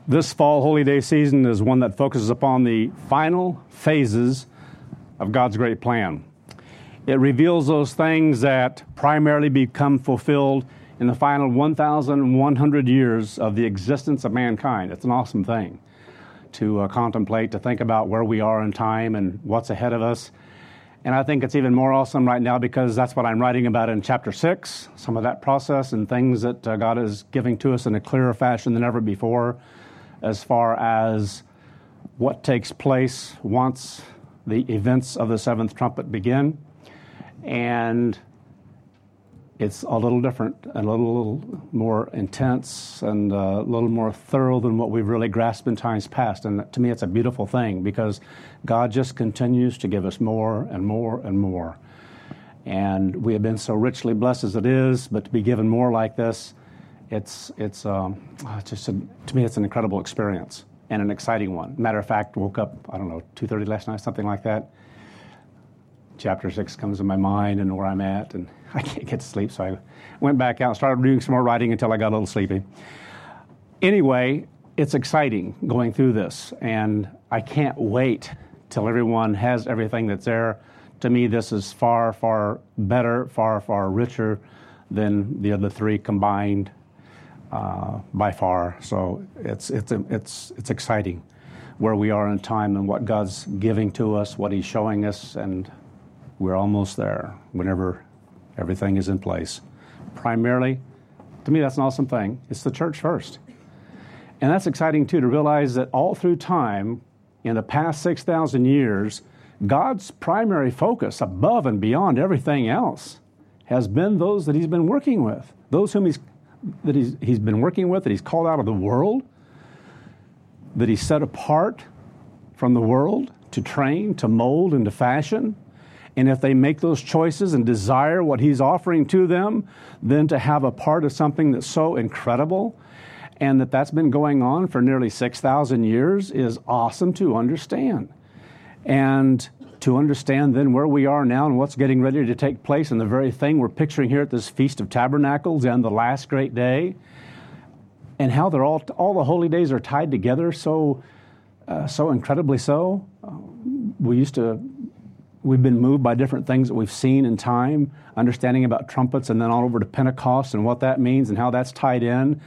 This fall Holy Day season is one that focuses upon the final phases of God's great plan. It reveals those things that primarily become fulfilled in the final 1,100 years of the existence of mankind. It's an awesome thing to contemplate, to think about where we are in time and what's ahead of us. And I think it's even more awesome right now because that's what I'm writing about in chapter 6, some of that process and things that God is giving to us in a clearer fashion than ever before, as far as what takes place once the events of the seventh trumpet begin. And it's a little different, a little more intense, and a little more thorough than what we've really grasped in times past. And to me, it's a beautiful thing because God just continues to give us more and more and more. And we have been so richly blessed as it is, but to be given more like this, it's just, to me, it's an incredible experience and an exciting one. Matter of fact, woke up, 2:30 last night, something like that. Chapter 6 comes to my mind and where I'm at, and I can't get to sleep, so I went back out and started doing some more writing until I got a little sleepy. Anyway, it's exciting going through this, and I can't wait till everyone has everything that's there. To me, this is far, far better, far, far richer than the other three combined by far. So it's exciting where we are in time and what God's giving to us, what He's showing us, and we're almost there whenever everything is in place. Primarily, to me, that's an awesome thing. It's the church first. And that's exciting, too, to realize that all through time, in the past 6,000 years, God's primary focus, above and beyond everything else, has been those that He's been working with, those whom He's been working with, that He's called out of the world, that He's set apart from the world to train, to mold, and to fashion. And if they make those choices and desire what He's offering to them, then to have a part of something that's so incredible, and that's been going on for nearly 6,000 years is awesome to understand. And to understand then where we are now and what's getting ready to take place and the very thing we're picturing here at this Feast of Tabernacles and the last great day, and how they're all the holy days are tied together so incredibly so. We've been moved by different things that we've seen in time, understanding about trumpets, and then all over to Pentecost and what that means and how that's tied in.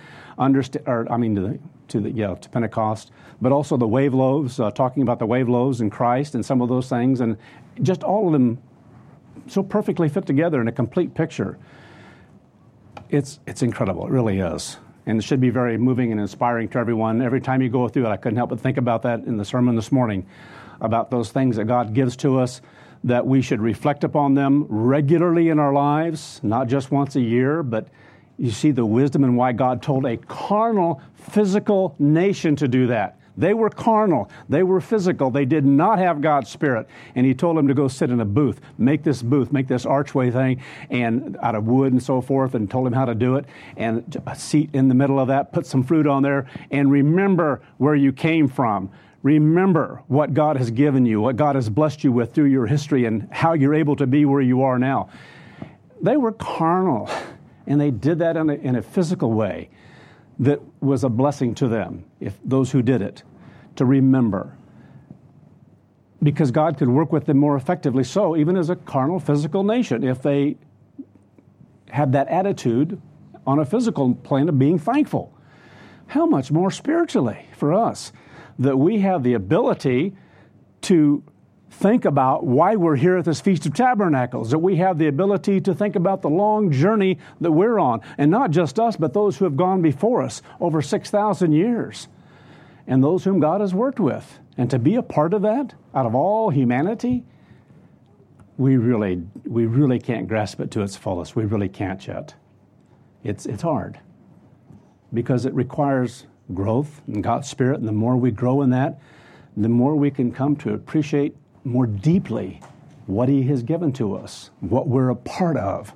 To Pentecost, but also the wave loaves, talking about the wave loaves in Christ and some of those things, and just all of them so perfectly fit together in a complete picture. It's incredible. It really is. And it should be very moving and inspiring to everyone. Every time you go through it, I couldn't help but think about that in the sermon this morning, about those things that God gives to us, that we should reflect upon them regularly in our lives, not just once a year, but you see the wisdom and why God told a carnal, physical nation to do that. They were carnal. They were physical. They did not have God's Spirit. And He told them to go sit in a booth, make this archway thing, and out of wood and so forth, and told them how to do it. And a seat in the middle of that, put some fruit on there, and remember where you came from. Remember what God has given you, what God has blessed you with through your history, and how you're able to be where you are now. They were carnal. And they did that in a physical way that was a blessing to them, if those who did it, to remember. Because God could work with them more effectively so, even as a carnal, physical nation, if they had that attitude on a physical plane of being thankful. How much more spiritually for us that we have the ability to think about why we're here at this Feast of Tabernacles, that we have the ability to think about the long journey that we're on, and not just us, but those who have gone before us over 6,000 years, and those whom God has worked with. And to be a part of that, out of all humanity, we really can't grasp it to its fullest. We really can't yet. It's hard, because it requires growth in God's Spirit, and the more we grow in that, the more we can come to appreciate more deeply what He has given to us, what we're a part of.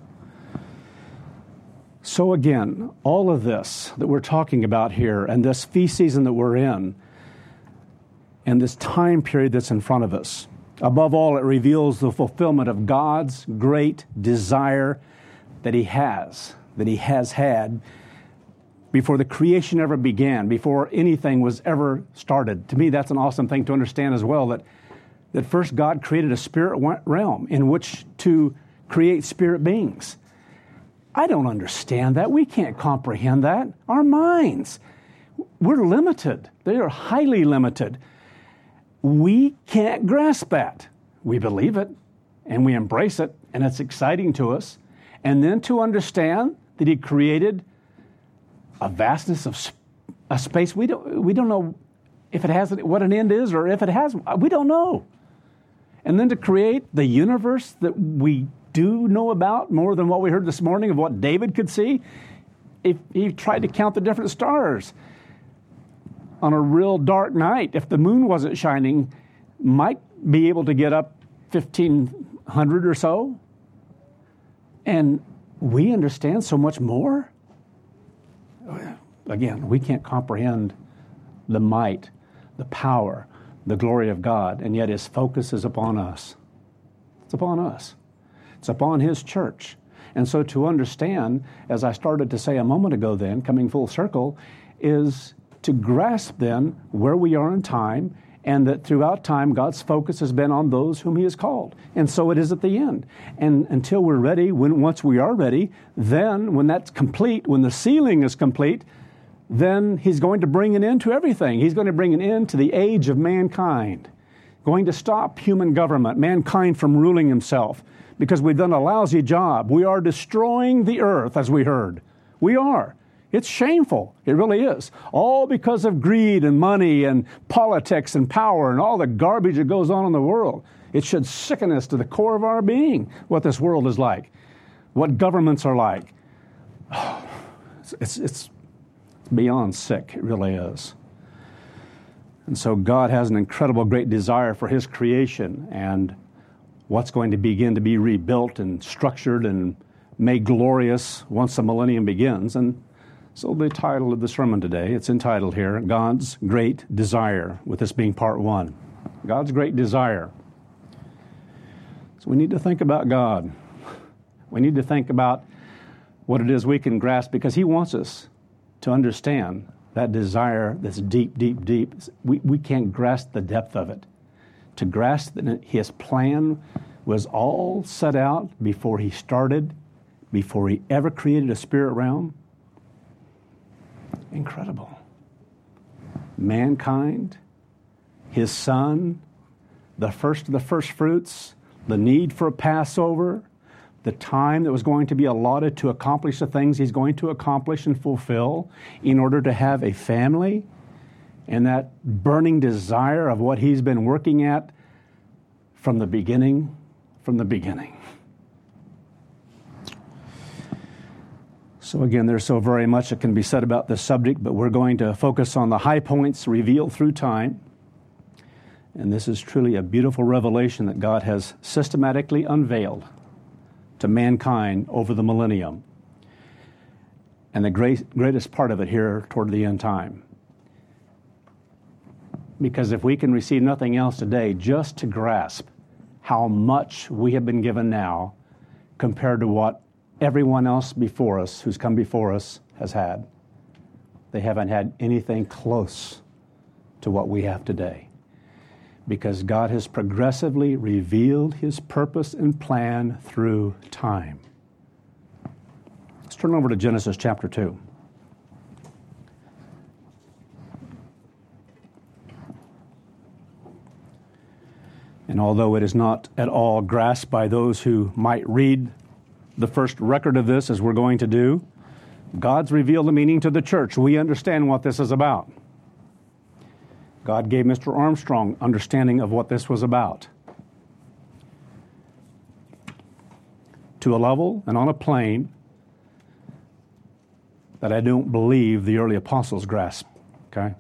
So again, all of this that we're talking about here, and this feast season that we're in, and this time period that's in front of us, above all, it reveals the fulfillment of God's great desire that He has had before the creation ever began, before anything was ever started. To me, that's an awesome thing to understand as well, that first God created a spirit realm in which to create spirit beings. I don't understand that. We can't comprehend that. Our minds, we're limited. They are highly limited. We can't grasp that. We believe it, and we embrace it, and it's exciting to us. And then to understand that He created a vastness of a space we don't know if it has what an end is, or if it has, we don't know. And then to create the universe that we do know about more than what we heard this morning of what David could see. If he tried to count the different stars on a real dark night, if the moon wasn't shining, might be able to get up 1,500 or so. And we understand so much more. Again, we can't comprehend the might, the power, the glory of God, and yet His focus is upon us. It's upon us. It's upon His church. And so to understand, as I started to say a moment ago then, coming full circle, is to grasp then where we are in time, and that throughout time God's focus has been on those whom He has called. And so it is at the end. And until we're ready, once we are ready, then when that's complete, when the sealing is complete, then He's going to bring an end to everything. He's going to bring an end to the age of mankind, going to stop human government, mankind from ruling himself, because we've done a lousy job. We are destroying the earth, as we heard. We are. It's shameful. It really is. All because of greed and money and politics and power and all the garbage that goes on in the world. It should sicken us to the core of our being, what this world is like, what governments are like. Oh, it's beyond sick. It really is. And so God has an incredible, great desire for His creation and what's going to begin to be rebuilt and structured and made glorious once the millennium begins. And so the title of the sermon today, it's entitled here, God's Great Desire, with this being part one. God's great desire. So we need to think about God. We need to think about what it is we can grasp, because He wants us to understand that desire that's deep, deep, deep. We can't grasp the depth of it. To grasp that His plan was all set out before He started, before He ever created a spirit realm. Incredible. Mankind, His Son, the first of the first fruits, the need for a Passover, the time that was going to be allotted to accomplish the things He's going to accomplish and fulfill in order to have a family, and that burning desire of what He's been working at from the beginning. So again, there's so very much that can be said about this subject, but we're going to focus on the high points revealed through time. And this is truly a beautiful revelation that God has systematically unveiled to mankind over the millennium. And the greatest part of it here toward the end time. Because if we can receive nothing else today, just to grasp how much we have been given now compared to what everyone else before us, who's come before us, has had. They haven't had anything close to what we have today. Because God has progressively revealed His purpose and plan through time. Let's turn over to Genesis chapter 2. And although it is not at all grasped by those who might read the first record of this, as we're going to do, God's revealed the meaning to the church. We understand what this is about. God gave Mr. Armstrong understanding of what this was about. To a level and on a plane that I don't believe the early apostles grasped, okay?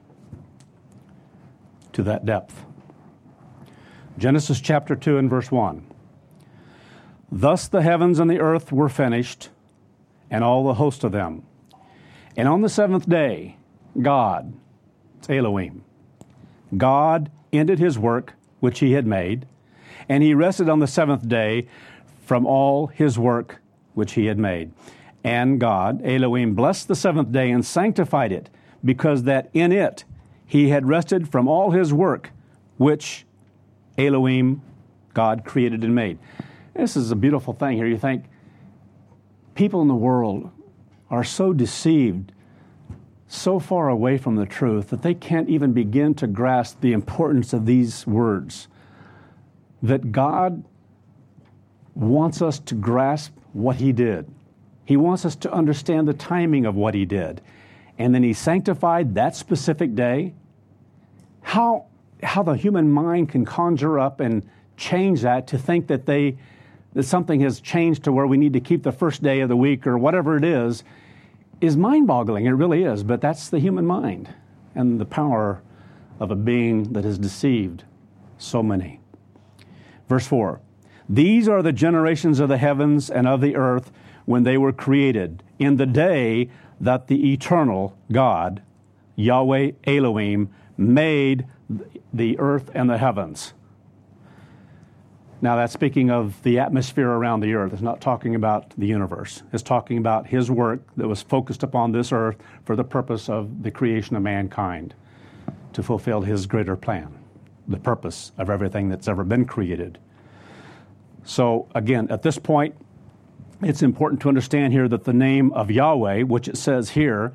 To that depth. Genesis chapter 2 and verse 1. Thus the heavens and the earth were finished, and all the host of them. And on the seventh day, God, it's Elohim, God ended His work which He had made, and He rested on the seventh day from all His work which He had made. And God, Elohim, blessed the seventh day and sanctified it, because that in it he had rested from all his work, which Elohim, God, created and made. This is a beautiful thing here. You think people in the world are so deceived, so far away from the truth, that they can't even begin to grasp the importance of these words. That God wants us to grasp what he did. He wants us to understand the timing of what he did. And then he sanctified that specific day. How the human mind can conjure up and change that to think that something has changed to where we need to keep the first day of the week or whatever it is mind-boggling. It really is. But that's the human mind and the power of a being that has deceived so many. Verse 4, these are the generations of the heavens and of the earth when they were created, in the day that the eternal God, Yahweh Elohim, made the earth and the heavens. Now that's speaking of the atmosphere around the earth. It's not talking about the universe. It's talking about his work that was focused upon this earth for the purpose of the creation of mankind, to fulfill his greater plan, the purpose of everything that's ever been created. So again, at this point, it's important to understand here that the name of Yahweh, which it says here,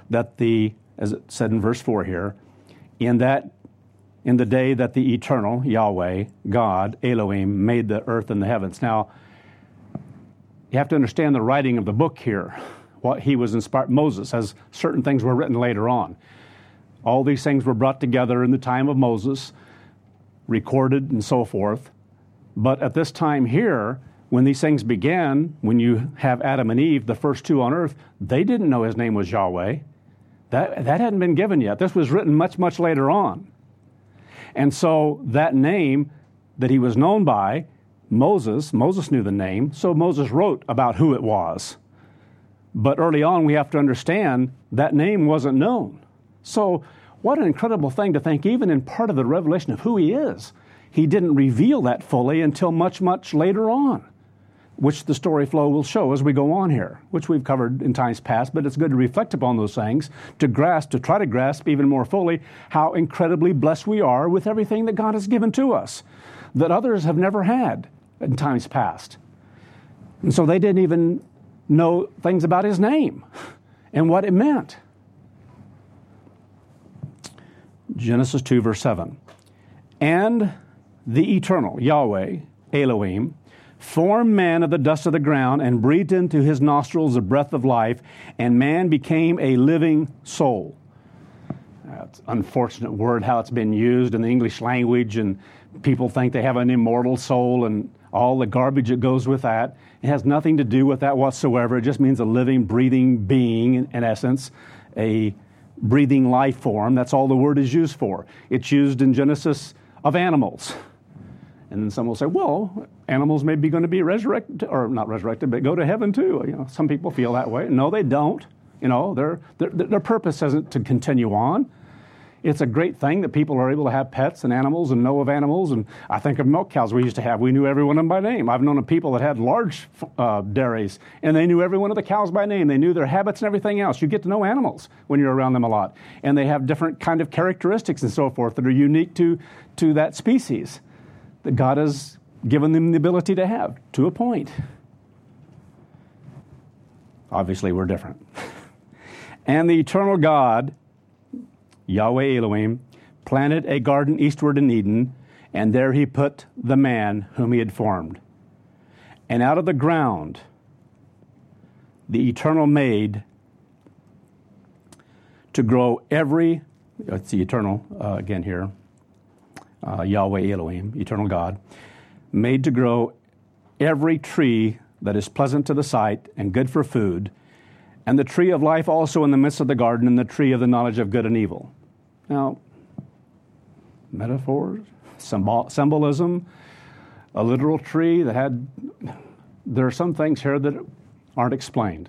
as it said in verse 4 here, in the day that the eternal Yahweh, God, Elohim, made the earth and the heavens. Now, you have to understand the writing of the book here. What he was inspired, Moses, as certain things were written later on. All these things were brought together in the time of Moses, recorded and so forth. But at this time here, when these things began, when you have Adam and Eve, the first two on earth, they didn't know his name was Yahweh. That hadn't been given yet. This was written much, much later on. And so that name that he was known by, Moses knew the name, so Moses wrote about who it was. But early on, we have to understand that name wasn't known. So what an incredible thing to think, even in part of the revelation of who he is, he didn't reveal that fully until much, much later on, which the story flow will show as we go on here, which we've covered in times past, but it's good to reflect upon those things, to try to grasp even more fully how incredibly blessed we are with everything that God has given to us, that others have never had in times past. And so they didn't even know things about his name and what it meant. Genesis 2, verse 7. And the eternal, Yahweh, Elohim, formed man of the dust of the ground and breathed into his nostrils the breath of life, and man became a living soul. That's an unfortunate word, how it's been used in the English language, and people think they have an immortal soul and all the garbage that goes with that. It has nothing to do with that whatsoever. It just means a living, breathing being, in essence, a breathing life form. That's all the word is used for. It's used in Genesis of animals. And then some will say, well, animals may be going to be resurrected, or not resurrected, but go to heaven too. You know, some people feel that way. No, they don't. You know, their purpose isn't to continue on. It's a great thing that people are able to have pets and animals and know of animals. And I think of milk cows we used to have. We knew every one of them by name. I've known of people that had large dairies, and they knew every one of the cows by name. They knew their habits and everything else. You get to know animals when you're around them a lot. And they have different kind of characteristics and so forth that are unique to that species that God has given them the ability to have, to a point. Obviously, we're different. And the eternal God, Yahweh Elohim, planted a garden eastward in Eden, and there he put the man whom he had formed. And out of the ground, the eternal made to grow it's the eternal, again here, Yahweh Elohim, eternal God, made to grow every tree that is pleasant to the sight and good for food, and the tree of life also in the midst of the garden, and the tree of the knowledge of good and evil. Now, metaphors, symbolism, a literal tree there are some things here that aren't explained.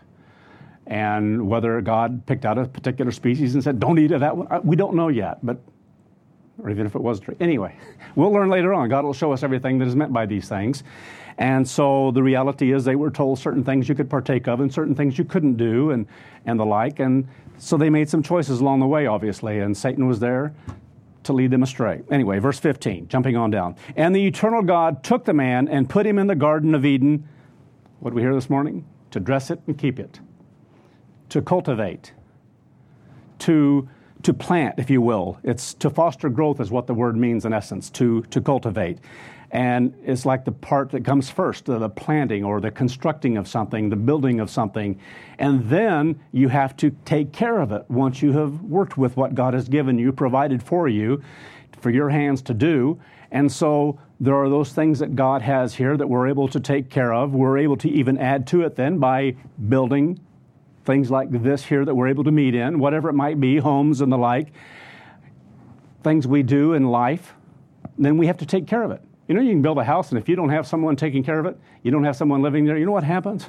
And whether God picked out a particular species and said, don't eat of that one, we don't know yet. But or even if it was a tree. Anyway, we'll learn later on. God will show us everything that is meant by these things. And so the reality is they were told certain things you could partake of and certain things you couldn't do and the like. And so they made some choices along the way, obviously, and Satan was there to lead them astray. Anyway, verse 15, jumping on down. And the eternal God took the man and put him in the Garden of Eden. What did we hear this morning? To dress it and keep it. To cultivate. To plant, if you will. It's to foster growth is what the word means in essence, to cultivate. And it's like the part that comes first, the planting or the constructing of something, the building of something. And then you have to take care of it once you have worked with what God has given you, provided for you, for your hands to do. And so there are those things that God has here that we're able to take care of. We're able to even add to it then by building things like this here that we're able to meet in, whatever it might be, homes and the like, things we do in life. Then we have to take care of it. You know, you can build a house, and if you don't have someone taking care of it, you don't have someone living there, you know what happens?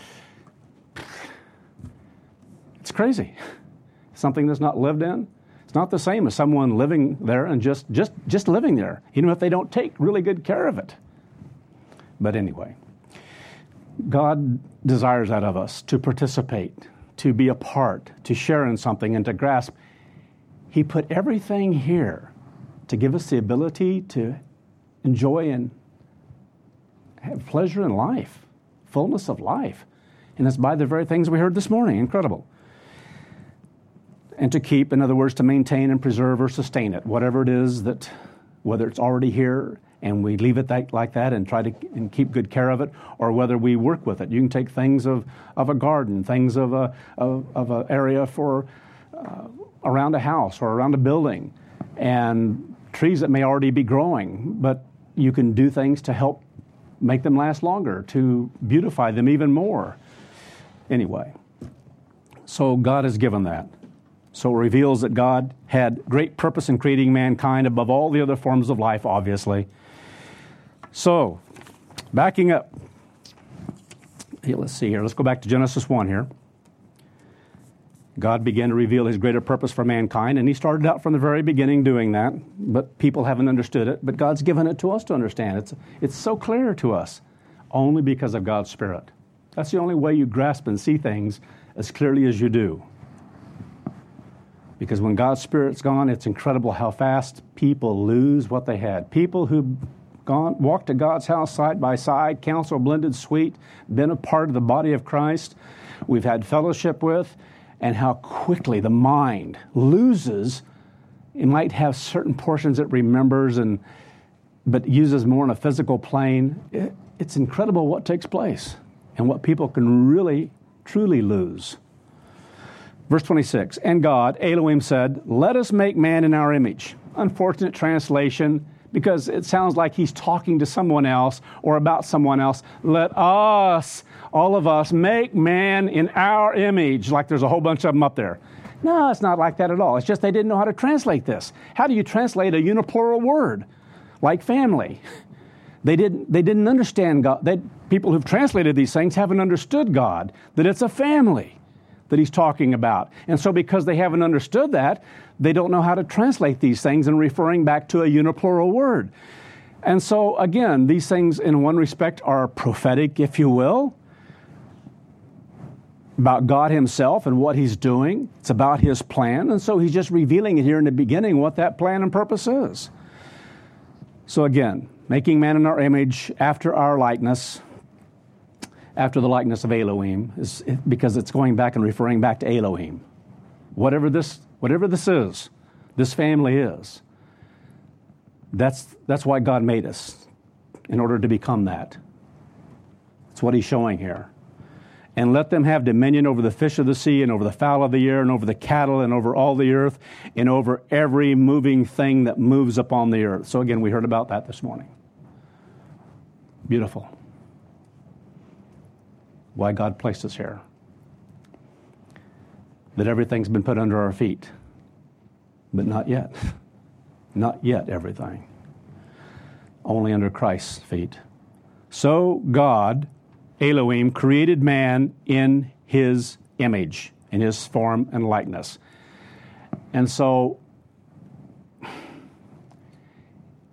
It's crazy. Something that's not lived in, it's not the same as someone living there and just living there, even if they don't take really good care of it. But anyway, God desires that of us, to participate, to be a part, to share in something, and to grasp. He put everything here to give us the ability to enjoy and have pleasure in life, fullness of life. And it's by the very things we heard this morning. Incredible. And to keep, in other words, to maintain and preserve or sustain it, whatever it is that, whether it's already here and we leave it like that and try to and keep good care of it, or whether we work with it. You can take things of a garden, things of an area for around a house or around a building, and trees that may already be growing, but you can do things to help make them last longer, to beautify them even more. Anyway, so God has given that. So it reveals that God had great purpose in creating mankind above all the other forms of life, obviously. So, backing up. Hey, let's see here. Let's go back to Genesis 1 here. God began to reveal his greater purpose for mankind, and he started out from the very beginning doing that, but people haven't understood it. But God's given it to us to understand. It's so clear to us, only because of God's Spirit. That's the only way you grasp and see things as clearly as you do. Because when God's Spirit's gone, it's incredible how fast people lose what they had. People who walked to God's house side by side, counsel blended sweet, been a part of the body of Christ, we've had fellowship with, and how quickly the mind loses. It might have certain portions it remembers, but uses more on a physical plane. It's incredible what takes place and what people can really, truly lose. Verse 26, and God, Elohim, said, let us make man in our image. Unfortunate translation, because it sounds like he's talking to someone else or about someone else. Let us, all of us, make man in our image, like there's a whole bunch of them up there. No, it's not like that at all. It's just they didn't know how to translate this. How do you translate a uniplural word like family? They didn't understand God. People who've translated these things haven't understood God, that it's a family that he's talking about. And so because they haven't understood that, they don't know how to translate these things and referring back to a uniplural word. And so again, these things in one respect are prophetic, if you will, about God himself and what he's doing. It's about his plan. And so he's just revealing it here in the beginning what that plan and purpose is. So again, making man in our image after our likeness, after the likeness of Elohim, is because it's going back and referring back to Elohim. Whatever this is, this family is, that's why God made us, in order to become that. That's what he's showing here. And let them have dominion over the fish of the sea and over the fowl of the air and over the cattle and over all the earth and over every moving thing that moves upon the earth. So again, we heard about that this morning. Beautiful. Why God placed us here. That everything's been put under our feet. But not yet. Not yet everything. Only under Christ's feet. So God, Elohim, created man in his image, in his form and likeness. And so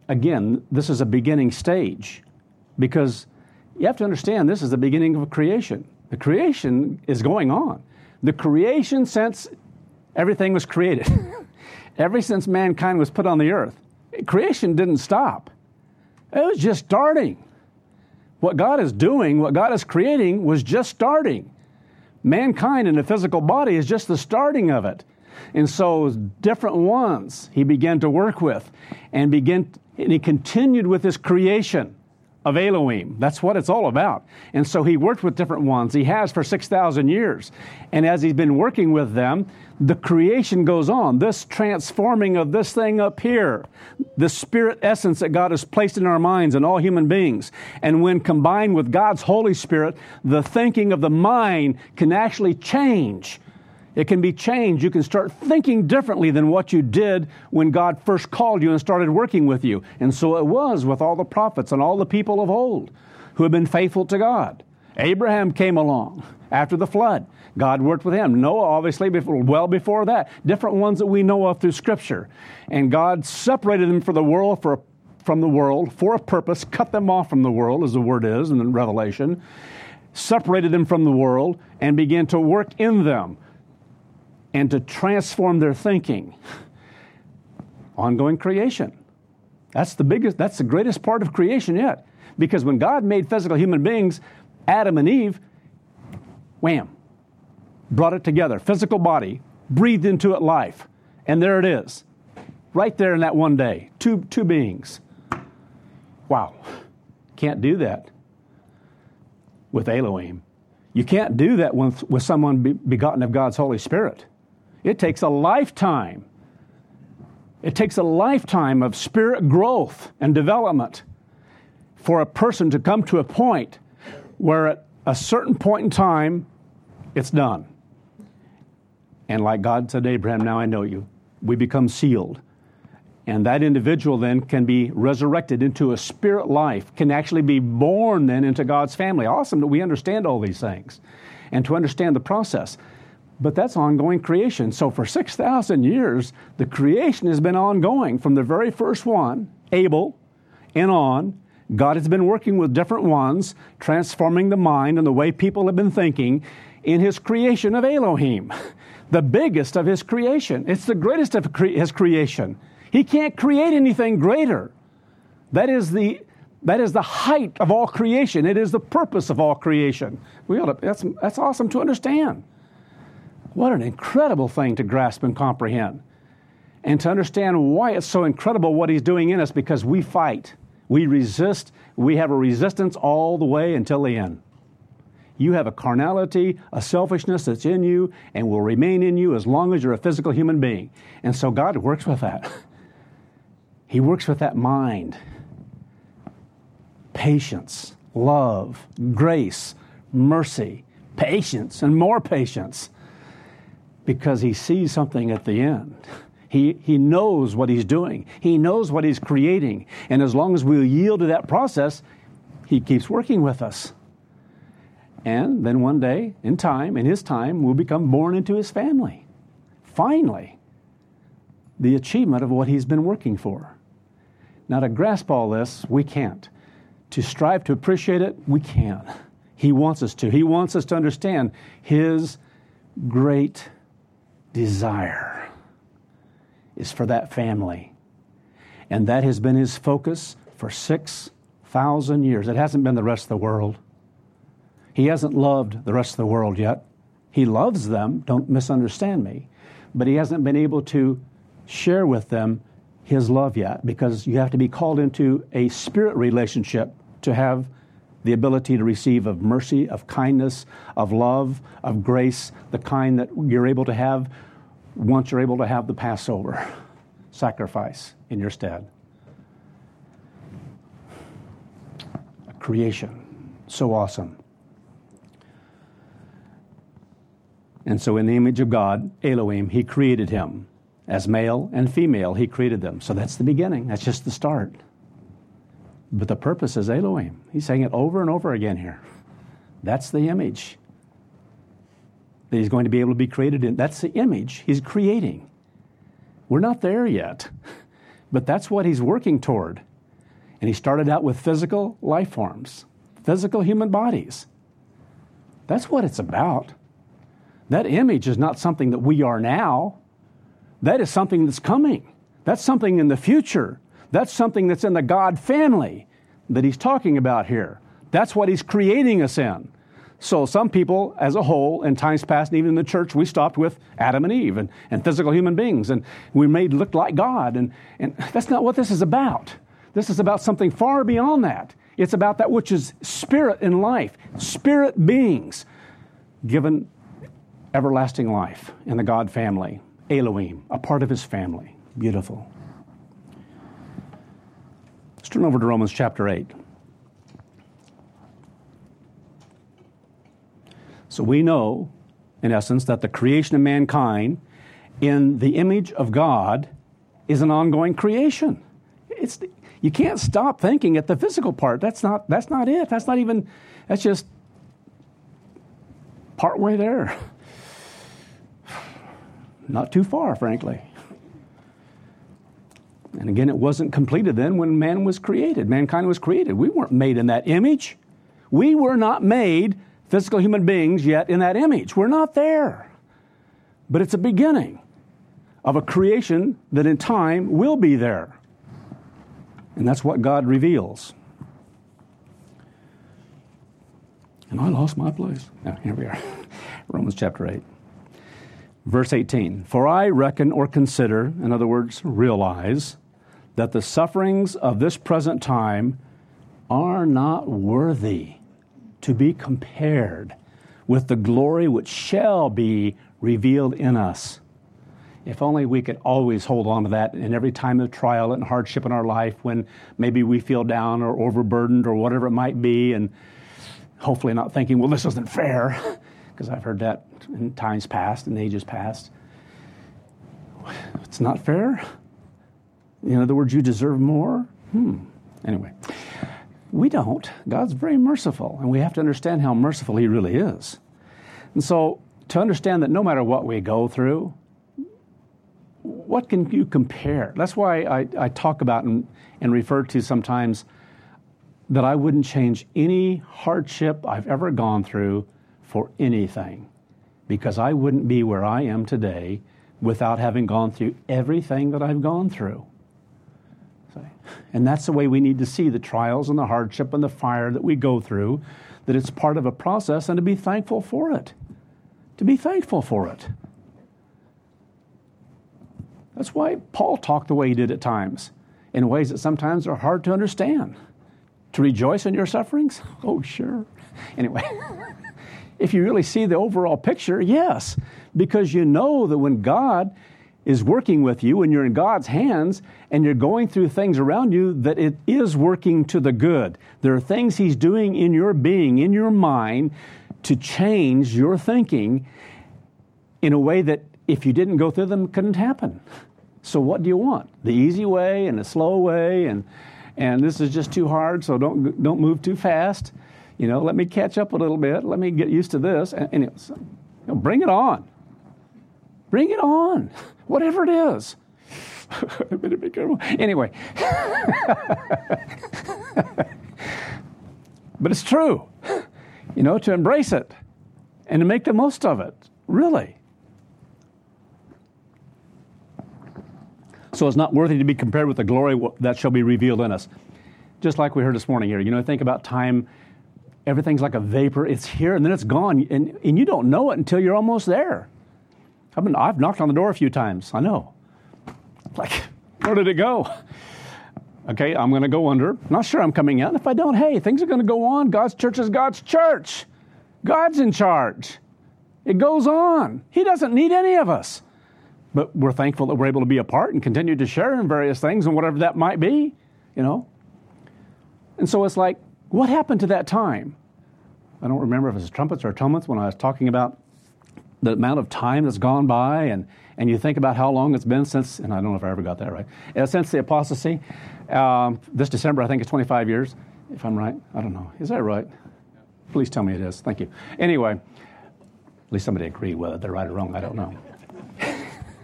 again, this is a beginning stage, because you have to understand this is the beginning of a creation. The creation is going on. The creation since everything was created, ever since mankind was put on the earth, creation didn't stop. It was just starting. What God is doing, what God is creating was just starting. Mankind in a physical body is just the starting of it. And so different ones he began to work with, and he continued with this creation of Elohim. That's what it's all about. And so he worked with different ones. He has for 6,000 years. And as he's been working with them, the creation goes on. This transforming of this thing up here, the spirit essence that God has placed in our minds and all human beings. And when combined with God's Holy Spirit, the thinking of the mind can actually change. It can be changed. You can start thinking differently than what you did when God first called you and started working with you. And so it was with all the prophets and all the people of old who have been faithful to God. Abraham came along after the flood. God worked with him. Noah, obviously, well before that. Different ones that we know of through Scripture. And God separated them from the world for a purpose, cut them off from the world, as the word is in Revelation, separated them from the world, and began to work in them and to transform their thinking. Ongoing creation. That's the greatest part of creation yet. Because when God made physical human beings, Adam and Eve, wham, brought it together. Physical body, breathed into it life. And there it is. Right there in that one day. Two beings. Wow. Can't do that with Elohim. You can't do that with someone begotten of God's Holy Spirit. It takes a lifetime. It takes a lifetime of spirit growth and development for a person to come to a point where at a certain point in time, it's done. And like God said to Abraham, now I know you. We become sealed. And that individual then can be resurrected into a spirit life, can actually be born then into God's family. Awesome that we understand all these things and to understand the process. But that's ongoing creation. So for 6,000 years, the creation has been ongoing from the very first one, Abel, and on. God has been working with different ones, transforming the mind and the way people have been thinking in His creation of Elohim, the biggest of His creation. It's the greatest of His creation. He can't create anything greater. That is the height of all creation. It is the purpose of all creation. That's awesome to understand. What an incredible thing to grasp and comprehend. And to understand why it's so incredible what He's doing in us, because we fight. We resist. We have a resistance all the way until the end. You have a carnality, a selfishness that's in you and will remain in you as long as you're a physical human being. And so God works with that. He works with that mind. Patience, love, grace, mercy, patience, and more patience. Because He sees something at the end. He knows what He's doing. He knows what He's creating. And as long as we'll yield to that process, He keeps working with us. And then one day, in His time, we'll become born into His family. Finally, the achievement of what He's been working for. Now, to grasp all this, we can't. To strive to appreciate it, we can. He wants us to. He wants us to understand His great desire is for that family. And that has been His focus for 6,000 years. It hasn't been the rest of the world. He hasn't loved the rest of the world yet. He loves them, don't misunderstand me, but He hasn't been able to share with them His love yet, because you have to be called into a spirit relationship to have the ability to receive of mercy, of kindness, of love, of grace, the kind that you're able to have once you're able to have the Passover sacrifice in your stead. A creation. So awesome. And so in the image of God, Elohim, He created him. As male and female, He created them. So that's the beginning. That's just the start. But the purpose is Elohim. He's saying it over and over again here. That's the image that He's going to be able to be created in. That's the image He's creating. We're not there yet, but that's what He's working toward. And he started out with physical life forms, physical human bodies. That's what it's about. That image is not something that we are now. That is something that's coming. That's something in the future. That's something that's in the God family that he's talking about here. That's what he's creating us in. So some people, as a whole, in times past, and even in the church, we stopped with Adam and Eve and physical human beings, and we made look like God. And that's not what this is about. This is about something far beyond that. It's about that which is spirit in life, spirit beings given everlasting life in the God family. Elohim, a part of his family. Beautiful. Let's turn over to Romans chapter 8. So we know, in essence, that the creation of mankind in the image of God is an ongoing creation. You can't stop thinking at the physical part. That's not it. That's just partway there. Not too far, frankly. And again, it wasn't completed then when man was created. Mankind was created. We weren't made in that image. We were not made physical human beings yet in that image. We're not there. But it's a beginning of a creation that in time will be there. And that's what God reveals. And I lost my place. Here we are. Romans chapter 8. Verse 18. For I reckon or consider, in other words, realize, that the sufferings of this present time are not worthy to be compared with the glory which shall be revealed in us. If only we could always hold on to that in every time of trial and hardship in our life when maybe we feel down or overburdened or whatever it might be, and hopefully not thinking, well, this isn't fair, because I've heard that in times past and ages past. It's not fair? In other words, you deserve more? Anyway, we don't. God's very merciful, and we have to understand how merciful he really is. And so to understand that no matter what we go through, what can you compare? That's why I talk about and refer to sometimes that I wouldn't change any hardship I've ever gone through for anything, because I wouldn't be where I am today without having gone through everything that I've gone through. And that's the way we need to see the trials and the hardship and the fire that we go through, that it's part of a process, and to be thankful for it. To be thankful for it. That's why Paul talked the way he did at times, in ways that sometimes are hard to understand. To rejoice in your sufferings? Oh, sure. Anyway, if you really see the overall picture, yes, because you know that when God is working with you and you're in God's hands and you're going through things around you, that it is working to the good. There are things he's doing in your being, in your mind, to change your thinking in a way that if you didn't go through them, couldn't happen. So what do you want? The easy way and the slow way, and this is just too hard, so don't move too fast. Let me catch up a little bit. Let me get used to this. And bring it on. Bring it on. Whatever it is. I better be careful. Anyway. But it's true. To embrace it and to make the most of it. Really. So it's not worthy to be compared with the glory that shall be revealed in us. Just like we heard this morning here. Think about time. Everything's like a vapor. It's here and then it's gone. And you don't know it until you're almost there. I've knocked on the door a few times. I know. Like, where did it go? Okay, I'm going to go under. Not sure I'm coming out. And if I don't, hey, things are going to go on. God's church is God's church. God's in charge. It goes on. He doesn't need any of us. But we're thankful that we're able to be a part and continue to share in various things and whatever that might be, And so it's like, what happened to that time? I don't remember if it was trumpets or atonements when I was talking about the amount of time that's gone by, and you think about how long it's been since, and I don't know if I ever got that right, since the apostasy. This December, I think it's 25 years, if I'm right. I don't know. Is that right? Please tell me it is. Thank you. Anyway, at least somebody agreed whether they're right or wrong. I don't know.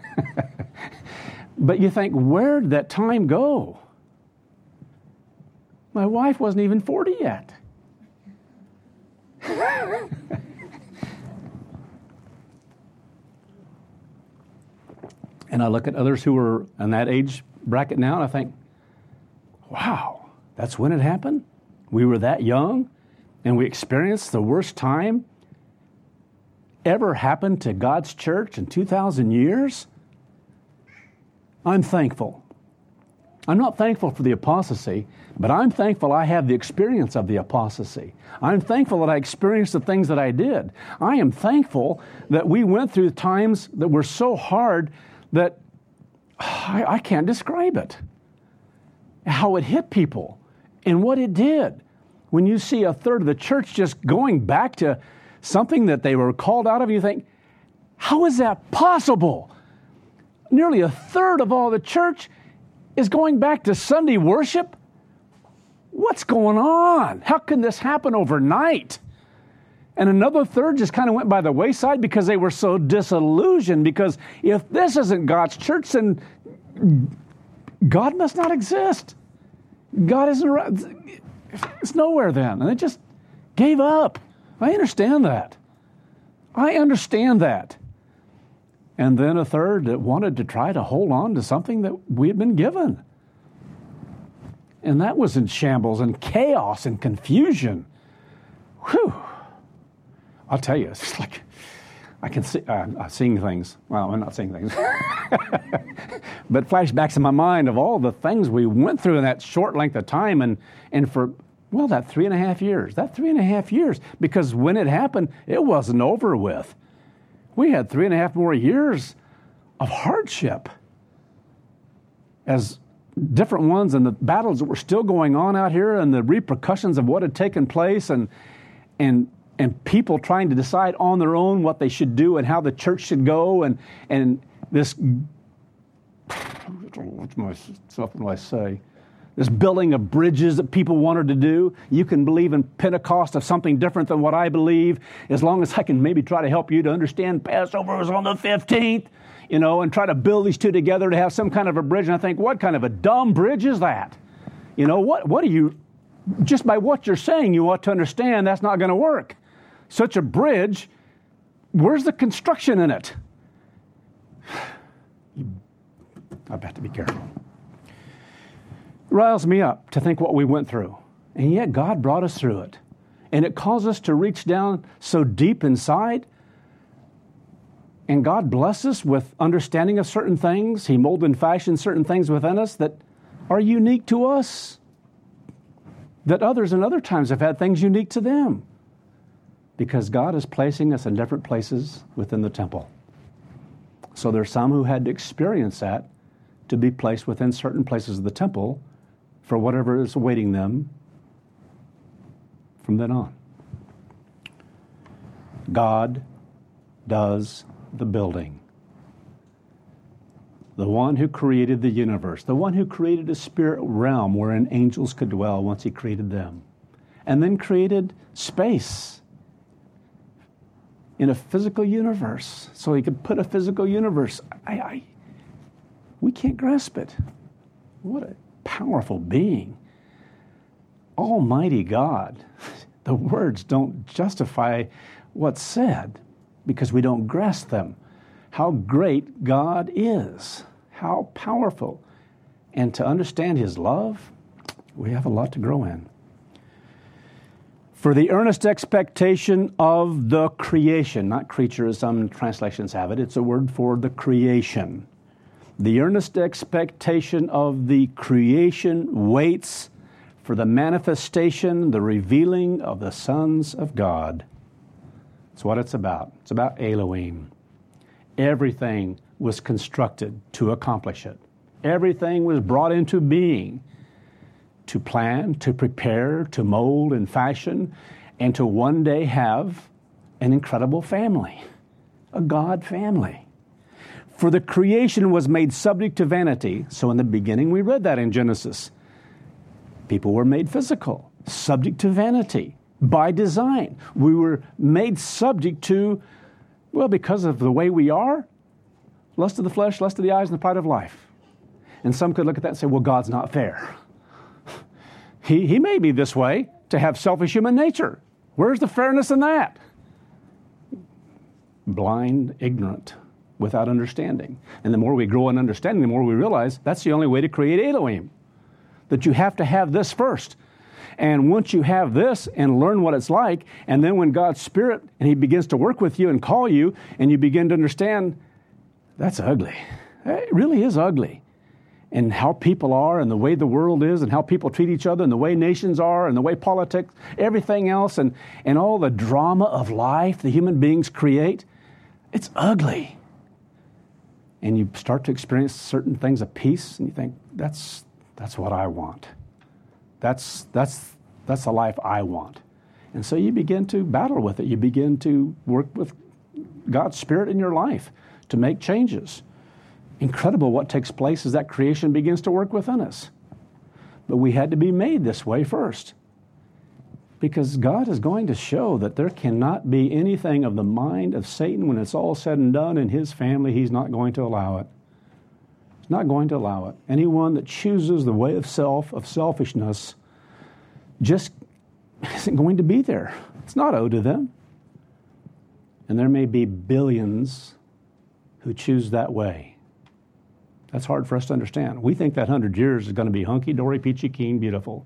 But you think, where did that time go? My wife wasn't even 40 yet. And I look at others who are in that age bracket now, and I think, wow, that's when it happened? We were that young, and we experienced the worst time ever happened to God's church in 2,000 years? I'm thankful. I'm not thankful for the apostasy, but I'm thankful I have the experience of the apostasy. I'm thankful that I experienced the things that I did. I am thankful that we went through times that were so hard that I can't describe it. How it hit people and what it did. When you see a third of the church just going back to something that they were called out of, you think, how is that possible? Nearly a third of all the church is going back to Sunday worship? What's going on? How can this happen overnight? And another third just kind of went by the wayside because they were so disillusioned, because if this isn't God's church, then God must not exist. God isn't around. It's nowhere then. And they just gave up. I understand that. I understand that. And then a third that wanted to try to hold on to something that we had been given. And that was in shambles and chaos and confusion. Whew. I'll tell you, it's like I can see, I'm seeing things. Well, I'm not seeing things. But flashbacks in my mind of all the things we went through in that short length of time, and for, well, that 3.5 years. That 3.5 years. Because when it happened, it wasn't over with. We had 3.5 more years of hardship as different ones, and the battles that were still going on out here, and the repercussions of what had taken place, and people trying to decide on their own what they should do and how the church should go, and this, what do I say? This building of bridges that people wanted to do. You can believe in Pentecost of something different than what I believe, as long as I can maybe try to help you to understand Passover was on the 15th, and try to build these two together to have some kind of a bridge. And I think, what kind of a dumb bridge is that? What are you, just by what you're saying, you ought to understand that's not going to work. Such a bridge, where's the construction in it? I've got to be careful. It riles me up to think what we went through. And yet God brought us through it. And it caused us to reach down so deep inside. And God blessed us with understanding of certain things. He molded and fashioned certain things within us that are unique to us. That others in other times have had things unique to them. Because God is placing us in different places within the temple. So there's some who had to experience that to be placed within certain places of the temple for whatever is awaiting them from then on. God does the building. The one who created the universe, the one who created a spirit realm wherein angels could dwell once he created them, and then created space in a physical universe so he could put a physical universe. We can't grasp it. What a powerful being. Almighty God. The words don't justify what's said because we don't grasp them. How great God is. How powerful. And to understand his love, we have a lot to grow in. For the earnest expectation of the creation, not creature as some translations have it, it's a word for the creation. The earnest expectation of the creation waits for the manifestation, the revealing of the sons of God. That's what it's about. It's about Elohim. Everything was constructed to accomplish it. Everything was brought into being to plan, to prepare, to mold and fashion, and to one day have an incredible family, a God family. For the creation was made subject to vanity. So in the beginning, we read that in Genesis. People were made physical, subject to vanity, by design. We were made subject to, well, because of the way we are, lust of the flesh, lust of the eyes, and the pride of life. And some could look at that and say, well, God's not fair. He made me this way to have selfish human nature. Where's the fairness in that? Blind, ignorant, without understanding. And the more we grow in understanding, the more we realize that's the only way to create Elohim. That you have to have this first. And once you have this and learn what it's like, and then when God's Spirit, and He begins to work with you and call you, and you begin to understand, that's ugly. It really is ugly. And how people are, and the way the world is, and how people treat each other, and the way nations are, and the way politics, everything else, and all the drama of life the human beings create, it's ugly. And you start to experience certain things of peace, and you think, that's what I want. That's the life I want. And so you begin to battle with it. You begin to work with God's Spirit in your life to make changes. Incredible what takes place as that creation begins to work within us. But we had to be made this way first. Because God is going to show that there cannot be anything of the mind of Satan when it's all said and done in his family. He's not going to allow it. He's not going to allow it. Anyone that chooses the way of selfishness, just isn't going to be there. It's not owed to them. And there may be billions who choose that way. That's hard for us to understand. We think that 100 years is going to be hunky-dory, peachy keen, beautiful.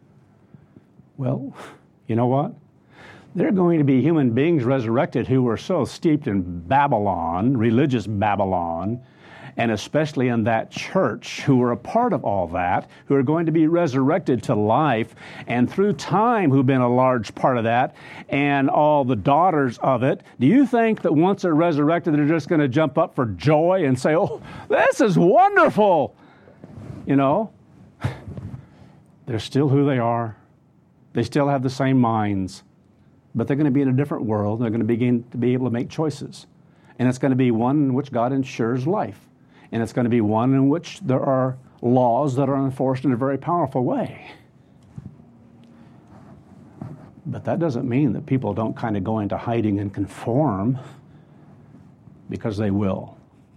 Well, you know what? There are going to be human beings resurrected who were so steeped in Babylon, religious Babylon, and especially in that church, who were a part of all that, who are going to be resurrected to life, and through time who've been a large part of that, and all the daughters of it. Do you think that once they're resurrected, they're just going to jump up for joy and say, oh, this is wonderful? You know, they're still who they are. They still have the same minds, but they're going to be in a different world. They're going to begin to be able to make choices. And it's going to be one in which God ensures life. And it's going to be one in which there are laws that are enforced in a very powerful way. But that doesn't mean that people don't kind of go into hiding and conform, because they will.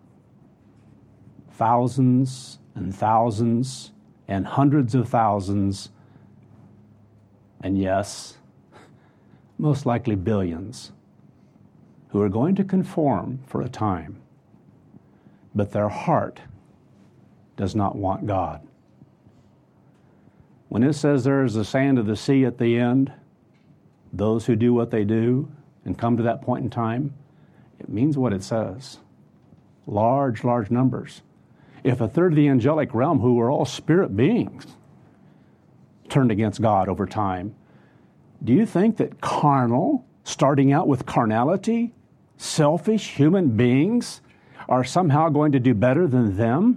Thousands and thousands and hundreds of thousands, and yes, most likely billions, who are going to conform for a time. But their heart does not want God. When it says there is the sand of the sea at the end, those who do what they do and come to that point in time, it means what it says. Large, large numbers. If a third of the angelic realm, who are all spirit beings, turned against God over time, do you think that carnal, starting out with carnality, selfish human beings are somehow going to do better than them?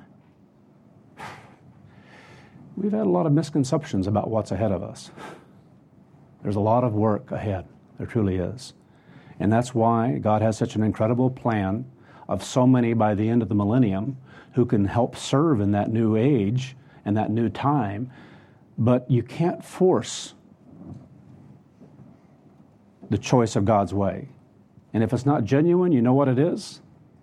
We've had a lot of misconceptions about what's ahead of us. There's a lot of work ahead. There truly is. And that's why God has such an incredible plan of so many by the end of the millennium who can help serve in that new age and that new time. But you can't force the choice of God's way. And if it's not genuine, you know what it is?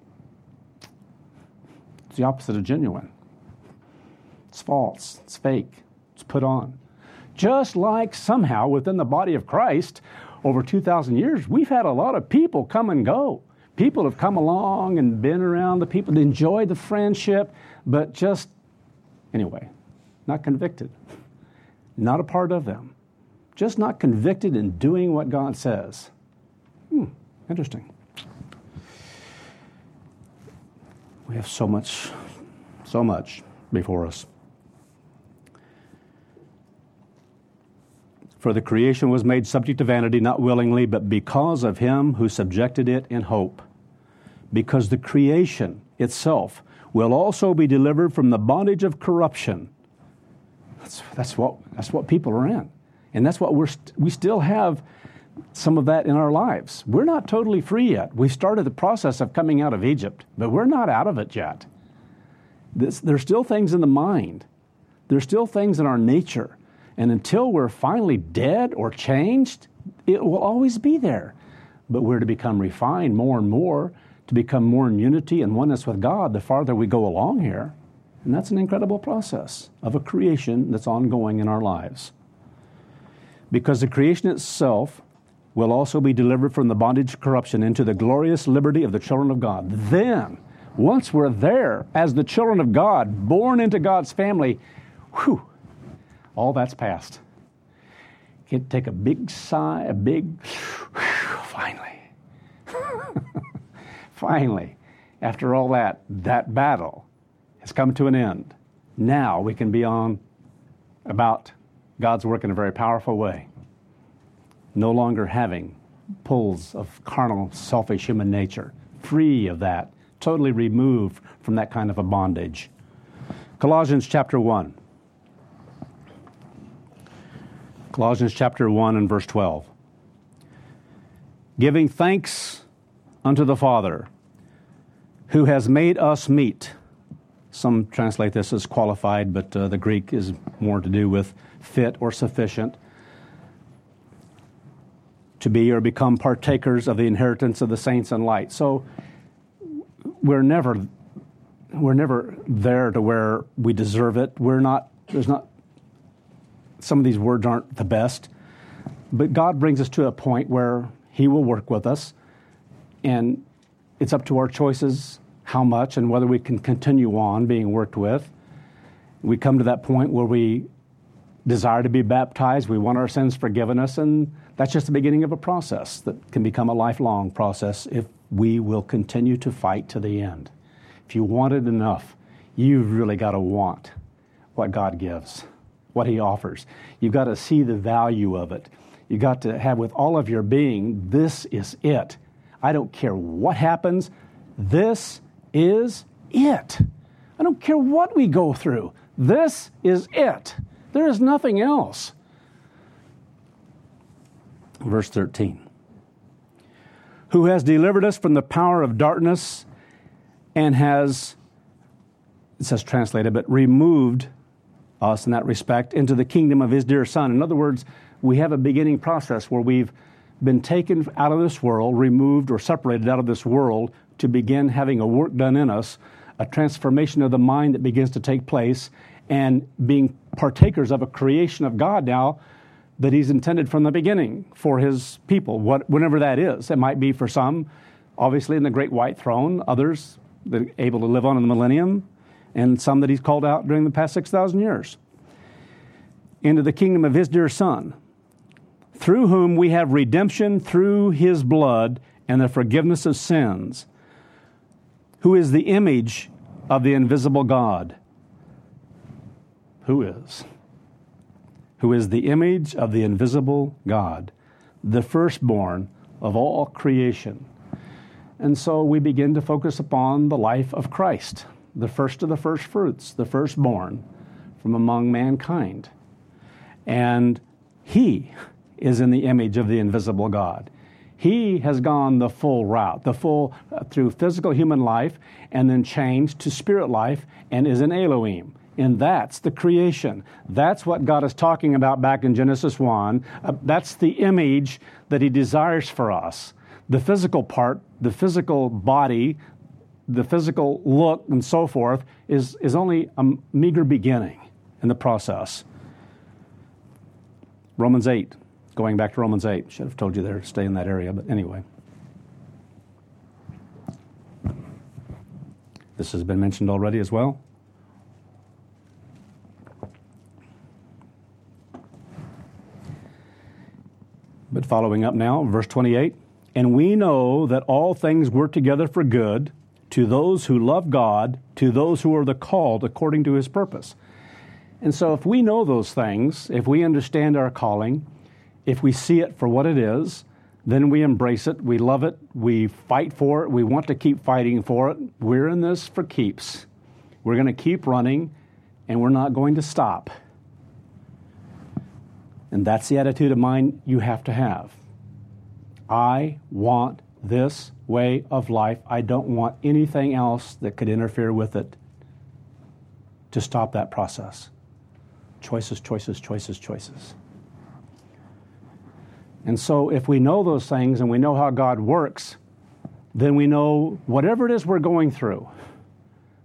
It's the opposite of genuine. It's false. It's fake. It's put on. Just like somehow within the body of Christ, over 2,000 years, we've had a lot of people come and go. People have come along and been around the people, enjoyed the friendship, but just, anyway, not convicted. Not a part of them. Just not convicted in doing what God says. Interesting. We have so much before us. For the creation was made subject to vanity, not willingly, but because of him who subjected it in hope. Because the creation itself will also be delivered from the bondage of corruption. That's what people are in. And that's what we still have some of that in our lives. We're not totally free yet. We started the process of coming out of Egypt, but we're not out of it yet. There's still things in the mind. There's still things in our nature. And until we're finally dead or changed, it will always be there. But we're to become refined more and more, to become more in unity and oneness with God the farther we go along here. And that's an incredible process of a creation that's ongoing in our lives. because the creation itself will also be delivered from the bondage of corruption into the glorious liberty of the children of God. Then, once we're there as the children of God, born into God's family, all that's past. You can take a big sigh, finally. Finally, after all that battle has come to an end. Now we can be on about God's work in a very powerful way. No longer having pulls of carnal, selfish human nature. Free of that. Totally removed from that kind of a bondage. Colossians chapter 1. Colossians chapter 1 and verse 12. Giving thanks unto the Father, who has made us meet. Some translate this as qualified, but the Greek is more to do with fit or sufficient. To be or become partakers of the inheritance of the saints in light. So we're never there to where we deserve it. Some of these words aren't the best, but God brings us to a point where He will work with us, and it's up to our choices how much and whether we can continue on being worked with. We come to that point where we desire to be baptized, we want our sins forgiven us, and that's just the beginning of a process that can become a lifelong process if we will continue to fight to the end. If you want it enough, you've really got to want what God gives, what He offers. You've got to see the value of it. You've got to have with all of your being, this is it. I don't care what happens, this is it. I don't care what we go through, this is it. There is nothing else. Verse 13. Who has delivered us from the power of darkness and has, it says translated, but removed us in that respect into the kingdom of His dear Son. In other words, we have a beginning process where we've been taken out of this world, removed or separated out of this world to begin having a work done in us, a transformation of the mind that begins to take place, and being partakers of a creation of God now that He's intended from the beginning for His people, whenever that is. It might be for some, obviously in the great white throne, others that are able to live on in the millennium, and some that He's called out during the past 6,000 years. Into the kingdom of His dear Son, through whom we have redemption through His blood and the forgiveness of sins, who is the image of the invisible God. Who is the image of the invisible God, the firstborn of all creation. And so we begin to focus upon the life of Christ, the first of the first fruits, the firstborn from among mankind. And He is in the image of the invisible God. He has gone the full route, through physical human life and then changed to spirit life and is an Elohim. And that's the creation. That's what God is talking about back in Genesis 1. That's the image that He desires for us. The physical part, the physical body, the physical look and so forth is only a meager beginning in the process. Romans 8, going back to Romans 8. Should have told you there to stay in that area, but anyway. This has been mentioned already as well. But following up now, verse 28, and we know that all things work together for good to those who love God, to those who are the called according to His purpose. And so if we know those things, if we understand our calling, if we see it for what it is, then we embrace it, we love it, we fight for it, we want to keep fighting for it. We're in this for keeps. We're going to keep running, and we're not going to stop. And that's the attitude of mind you have to have. I want this way of life. I don't want anything else that could interfere with it to stop that process. Choices, choices, choices, choices. And so if we know those things and we know how God works, then we know whatever it is we're going through,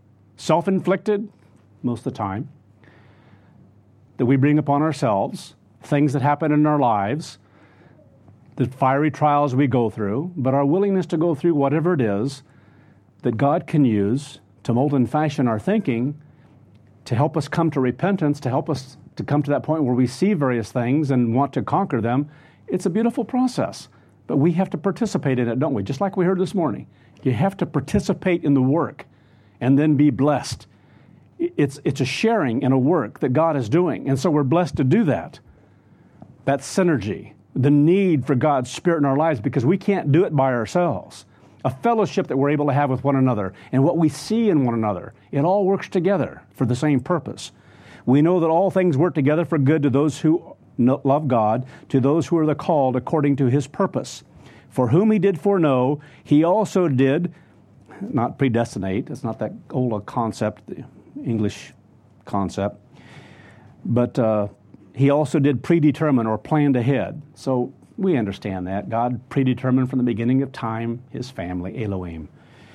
self-inflicted most of the time, that we bring upon ourselves, things that happen in our lives, the fiery trials we go through, but our willingness to go through whatever it is that God can use to mold and fashion our thinking, to help us come to repentance, to help us to come to that point where we see various things and want to conquer them. It's a beautiful process, but we have to participate in it, don't we? Just like we heard this morning. You have to participate in the work and then be blessed. It's a sharing in a work that God is doing, and so we're blessed to do that. That synergy, the need for God's Spirit in our lives, because we can't do it by ourselves. A fellowship that we're able to have with one another and what we see in one another, it all works together for the same purpose. We know that all things work together for good to those who love God, to those who are the called according to His purpose. For whom He did foreknow, He also did, not predestinate, it's not that old concept, the English concept, but He also did predetermine or planned ahead. So we understand that. God predetermined from the beginning of time His family, Elohim,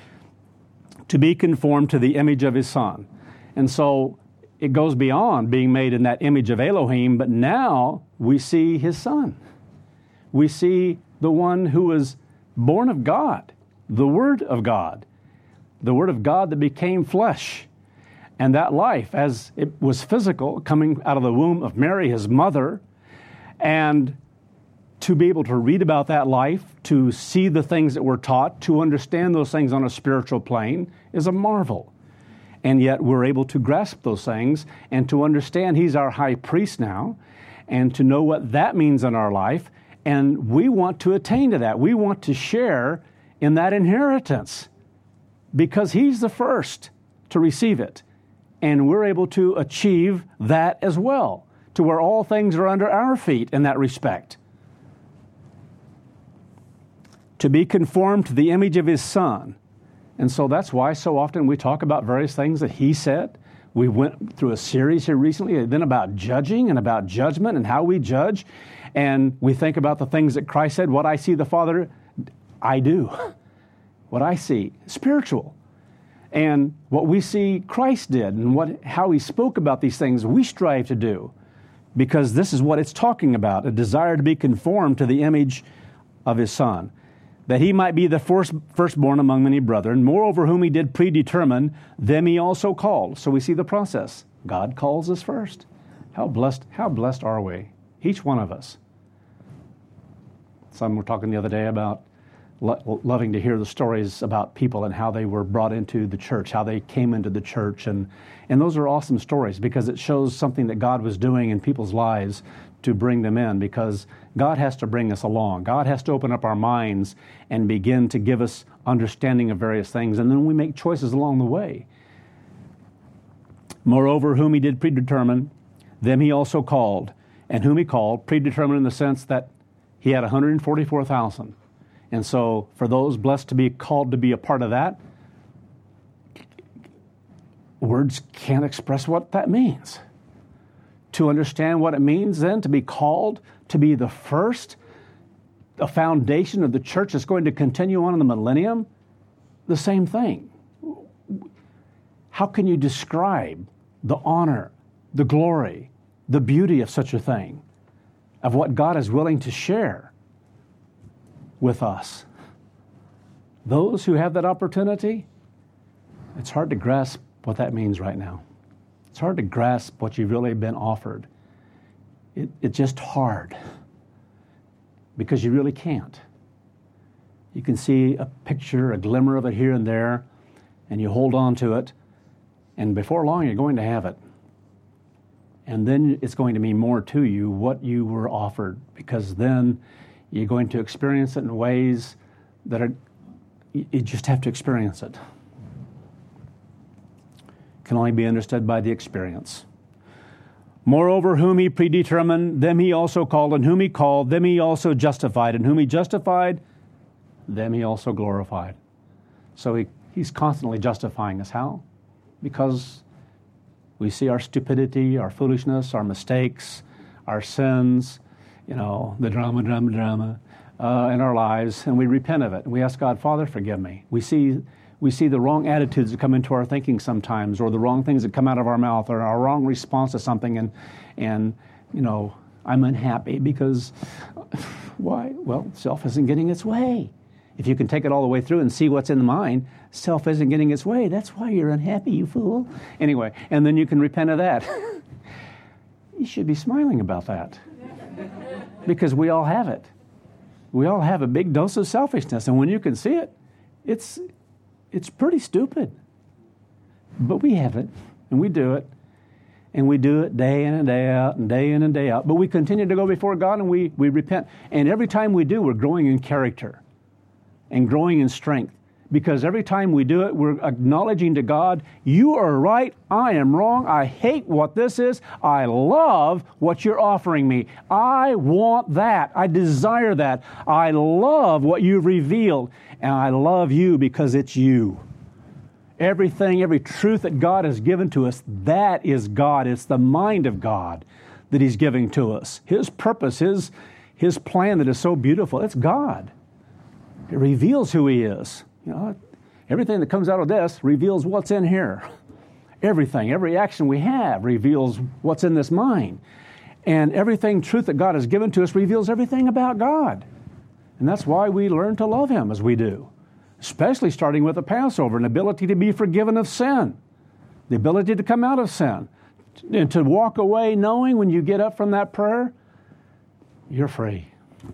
to be conformed to the image of His Son. And so it goes beyond being made in that image of Elohim, but now we see His Son. We see the one who was born of God, the Word of God that became flesh. And that life, as it was physical, coming out of the womb of Mary, His mother, and to be able to read about that life, to see the things that we're taught, to understand those things on a spiritual plane is a marvel. And yet we're able to grasp those things and to understand He's our high priest now and to know what that means in our life. And we want to attain to that. We want to share in that inheritance because He's the first to receive it. And we're able to achieve that as well, to where all things are under our feet in that respect. To be conformed to the image of His Son. And so that's why so often we talk about various things that He said. We went through a series here recently, then about judging and about judgment and how we judge. And we think about the things that Christ said, what I see the Father, I do. What I see, spiritual. And what we see Christ did and how He spoke about these things, we strive to do. Because this is what it's talking about, a desire to be conformed to the image of His Son, that He might be the firstborn among many brethren. Moreover, whom He did predetermine, them He also called. So we see the process. God calls us first. How blessed are we? Each one of us. Some were talking the other day about loving to hear the stories about people and how they were brought into the church, how they came into the church. And those are awesome stories because it shows something that God was doing in people's lives to bring them in, because God has to bring us along. God has to open up our minds and begin to give us understanding of various things, and then we make choices along the way. Moreover, whom He did predetermine, them He also called. And whom He called, predetermined in the sense that He had 144,000. And so for those blessed to be called to be a part of that, words can't express what that means. To understand what it means then to be called to be the first, a foundation of the church that's going to continue on in the millennium, the same thing. How can you describe the honor, the glory, the beauty of such a thing, of what God is willing to share with us? Those who have that opportunity, it's hard to grasp what that means right now. It's hard to grasp what you've really been offered. It's just hard because you really can't. You can see a picture, a glimmer of it here and there, and you hold on to it, and before long you're going to have it. And then it's going to mean more to you what you were offered, because then you're going to experience it in ways that you just have to experience it. Can only be understood by the experience. Moreover, whom He predetermined, them He also called, and whom He called, them He also justified, and whom He justified, them He also glorified. So He's constantly justifying us. How? Because we see our stupidity, our foolishness, our mistakes, our sins, the drama in our lives, and we repent of it. And we ask God, Father, forgive me. We see the wrong attitudes that come into our thinking sometimes, or the wrong things that come out of our mouth, or our wrong response to something, and I'm unhappy because, why? Well, self isn't getting its way. If you can take it all the way through and see what's in the mind, self isn't getting its way. That's why you're unhappy, you fool. Anyway, and then you can repent of that. You should be smiling about that. Because we all have it. We all have a big dose of selfishness. And when you can see it, it's pretty stupid. But we have it, and we do it. And we do it day in and day out, and day in and day out. But we continue to go before God, and we repent. And every time we do, we're growing in character and growing in strength. Because every time we do it, we're acknowledging to God, you are right, I am wrong, I hate what this is, I love what you're offering me. I want that, I desire that, I love what you've revealed, and I love you because it's you. Everything, every truth that God has given to us, that is God. It's the mind of God that He's giving to us. His purpose, His plan that is so beautiful, it's God. It reveals who He is. You know, everything that comes out of this reveals what's in here. Everything, every action we have reveals what's in this mind. And everything, truth that God has given to us reveals everything about God. And that's why we learn to love Him as we do. Especially starting with the Passover, an ability to be forgiven of sin. The ability to come out of sin. And to walk away knowing when you get up from that prayer, you're free.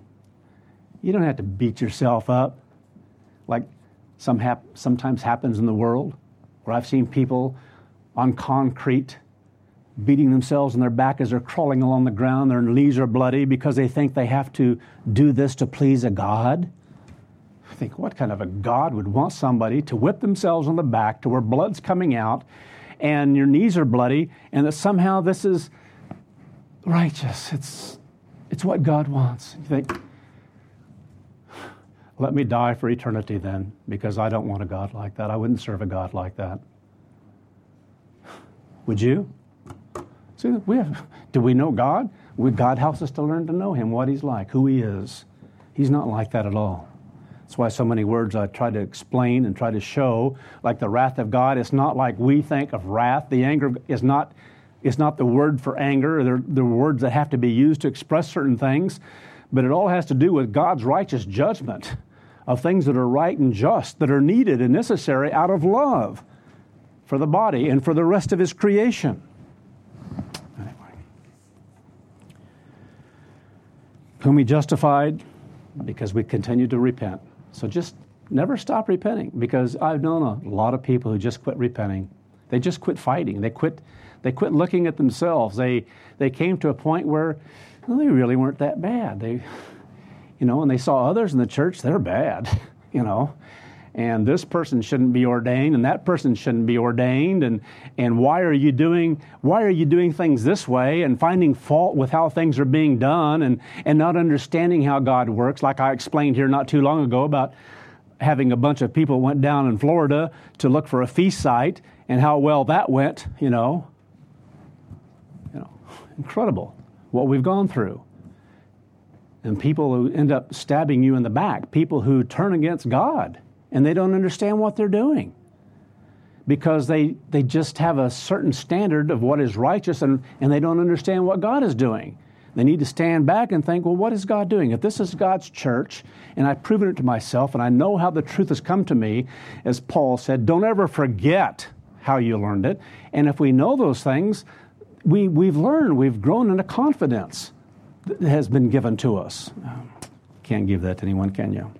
You don't have to beat yourself up like sometimes happens in the world, where I've seen people on concrete beating themselves in their back as they're crawling along the ground. Their knees are bloody because they think they have to do this to please a God. I think, what kind of a God would want somebody to whip themselves on the back to where blood's coming out and your knees are bloody, and that somehow this is righteous. It's what God wants. You think, let me die for eternity then, because I don't want a God like that. I wouldn't serve a God like that. Would you? See, do we know God? God helps us to learn to know Him, what He's like, who He is. He's not like that at all. That's why so many words I try to explain and try to show, like the wrath of God. It's not like we think of wrath. The anger is not the word for anger. They're words that have to be used to express certain things. But it all has to do with God's righteous judgment of things that are right and just, that are needed and necessary out of love for the body and for the rest of His creation. Anyway. Whom He justified because we continue to repent. So just never stop repenting, because I've known a lot of people who just quit repenting. They just quit fighting. They quit looking at themselves. They came to a point where, well, they really weren't that bad. And they saw others in the church, they're bad, and this person shouldn't be ordained, and that person shouldn't be ordained, and why are you doing things this way, and finding fault with how things are being done, and not understanding how God works, like I explained here not too long ago about having a bunch of people went down in Florida to look for a feast site, and how well that went, incredible what we've gone through. And people who end up stabbing you in the back, people who turn against God, and they don't understand what they're doing because they just have a certain standard of what is righteous, and they don't understand what God is doing. They need to stand back and think, well, what is God doing? If this is God's church, and I've proven it to myself, and I know how the truth has come to me, as Paul said, don't ever forget how you learned it. And if we know those things, we've learned, we've grown in a confidence that has been given to us. Can't give that to anyone, can you?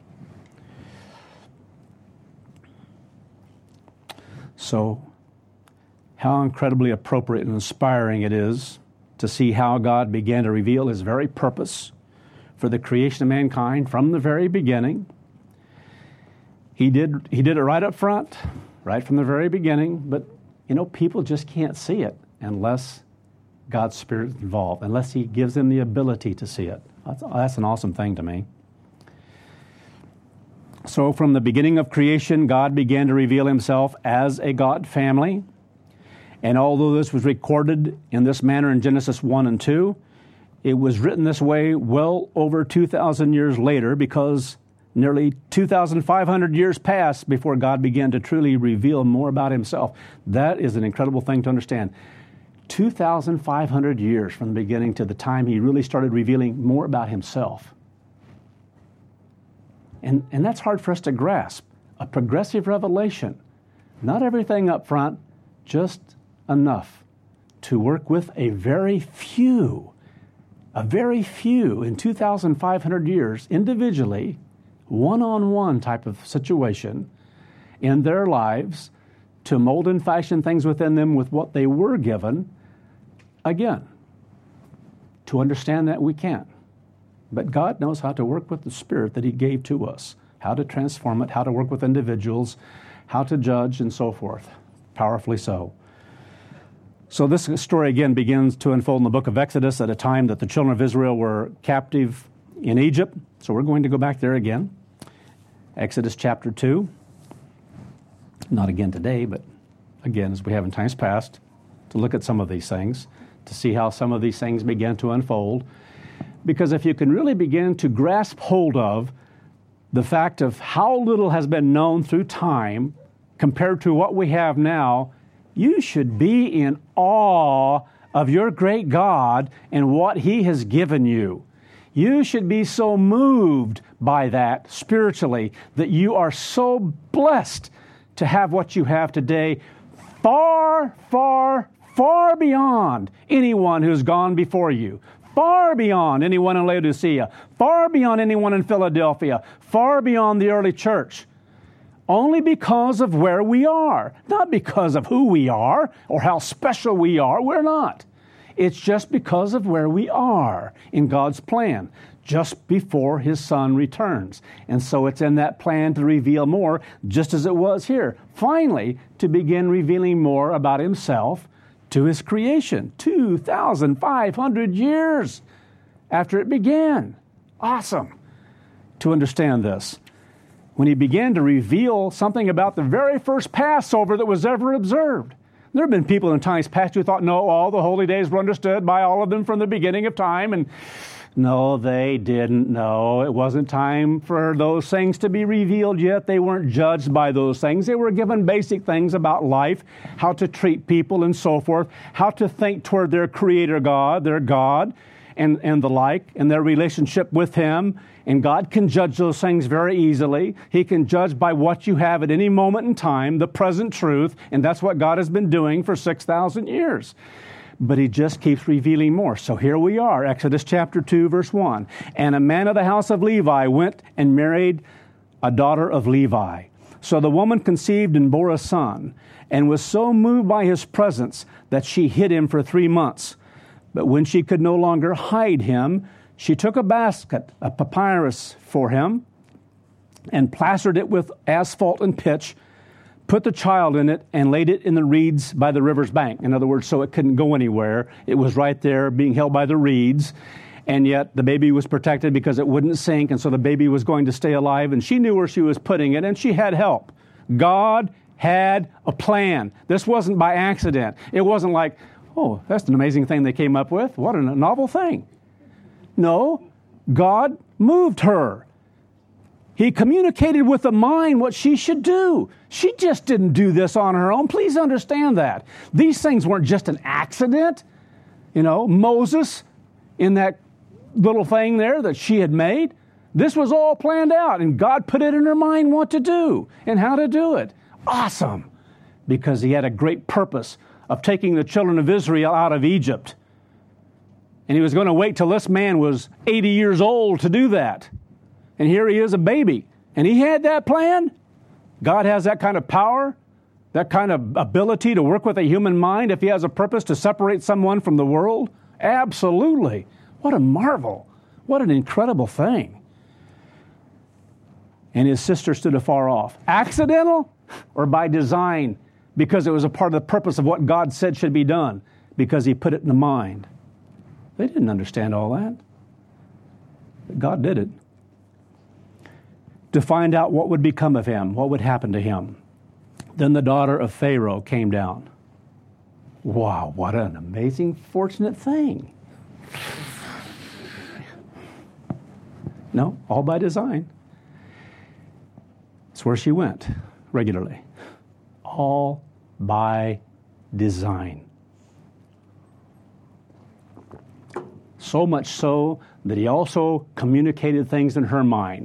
So, how incredibly appropriate and inspiring it is to see how God began to reveal His very purpose for the creation of mankind from the very beginning. He did it right up front, right from the very beginning, but people just can't see it unless God's Spirit is involved, unless He gives them the ability to see it. That's an awesome thing to me. So from the beginning of creation, God began to reveal Himself as a God family. And although this was recorded in this manner in Genesis 1 and 2, it was written this way well over 2,000 years later, because nearly 2,500 years passed before God began to truly reveal more about Himself. That is an incredible thing to understand. 2,500 years from the beginning to the time he really started revealing more about himself. And that's hard for us to grasp. A progressive revelation. Not everything up front, just enough to work with a very few in 2,500 years, individually, one-on-one type of situation in their lives to mold and fashion things within them with what they were given. Again, to understand that we can't. But God knows how to work with the Spirit that He gave to us, how to transform it, how to work with individuals, how to judge, and so forth. Powerfully so. So this story again begins to unfold in the book of Exodus at a time that the children of Israel were captive in Egypt. So we're going to go back there again. Exodus chapter 2. Not again today, but again as we have in times past, to look at some of these things, to see how some of these things began to unfold. Because if you can really begin to grasp hold of the fact of how little has been known through time compared to what we have now, you should be in awe of your great God and what He has given you. You should be so moved by that spiritually that you are so blessed to have what you have today, far, far, far beyond anyone who's gone before you. Far beyond anyone in Laodicea, far beyond anyone in Philadelphia, far beyond the early church. Only because of where we are, not because of who we are or how special we are. We're not. It's just because of where we are in God's plan, just before His Son returns. And so it's in that plan to reveal more, just as it was here. Finally, to begin revealing more about Himself to His creation, 2,500 years after it began. Awesome to understand this. When He began to reveal something about the very first Passover that was ever observed. There have been people in times past who thought, no, all the holy days were understood by all of them from the beginning of time. And no, they didn't. No, it wasn't time for those things to be revealed yet. They weren't judged by those things. They were given basic things about life, how to treat people and so forth, how to think toward their Creator God, their God, and the like, and their relationship with Him. And God can judge those things very easily. He can judge by what you have at any moment in time, the present truth, and that's what God has been doing for 6,000 years. But He just keeps revealing more. So here we are, Exodus chapter 2, verse 1. And a man of the house of Levi went and married a daughter of Levi. So the woman conceived and bore a son, and was so moved by his presence that she hid him for 3 months. But when she could no longer hide him, she took a basket, a papyrus for him, and plastered it with asphalt and pitch, put the child in it, and laid it in the reeds by the river's bank. In other words, so it couldn't go anywhere. It was right there being held by the reeds, and yet the baby was protected because it wouldn't sink, and so the baby was going to stay alive, and she knew where she was putting it, and she had help. God had a plan. This wasn't by accident. It wasn't like, oh, that's an amazing thing they came up with. What a novel thing. No, God moved her. He communicated with the mind what she should do. She just didn't do this on her own. Please understand that. These things weren't just an accident. You know, Moses in that little thing there that she had made, this was all planned out, and God put it in her mind what to do and how to do it. Awesome. Because He had a great purpose of taking the children of Israel out of Egypt. And He was going to wait till this man was 80 years old to do that. And here he is, a baby. And He had that plan. God has that kind of power, that kind of ability to work with a human mind if He has a purpose to separate someone from the world. Absolutely. What a marvel. What an incredible thing. And his sister stood afar off. Accidental or by design? Because it was a part of the purpose of what God said should be done. Because He put it in the mind. They didn't understand all that. But God did it. To find out what would become of him, what would happen to him. Then the daughter of Pharaoh came down. Wow, what an amazing, fortunate thing. No, all by design. It's where she went regularly. All by design. so much so that he also communicated things in her mind.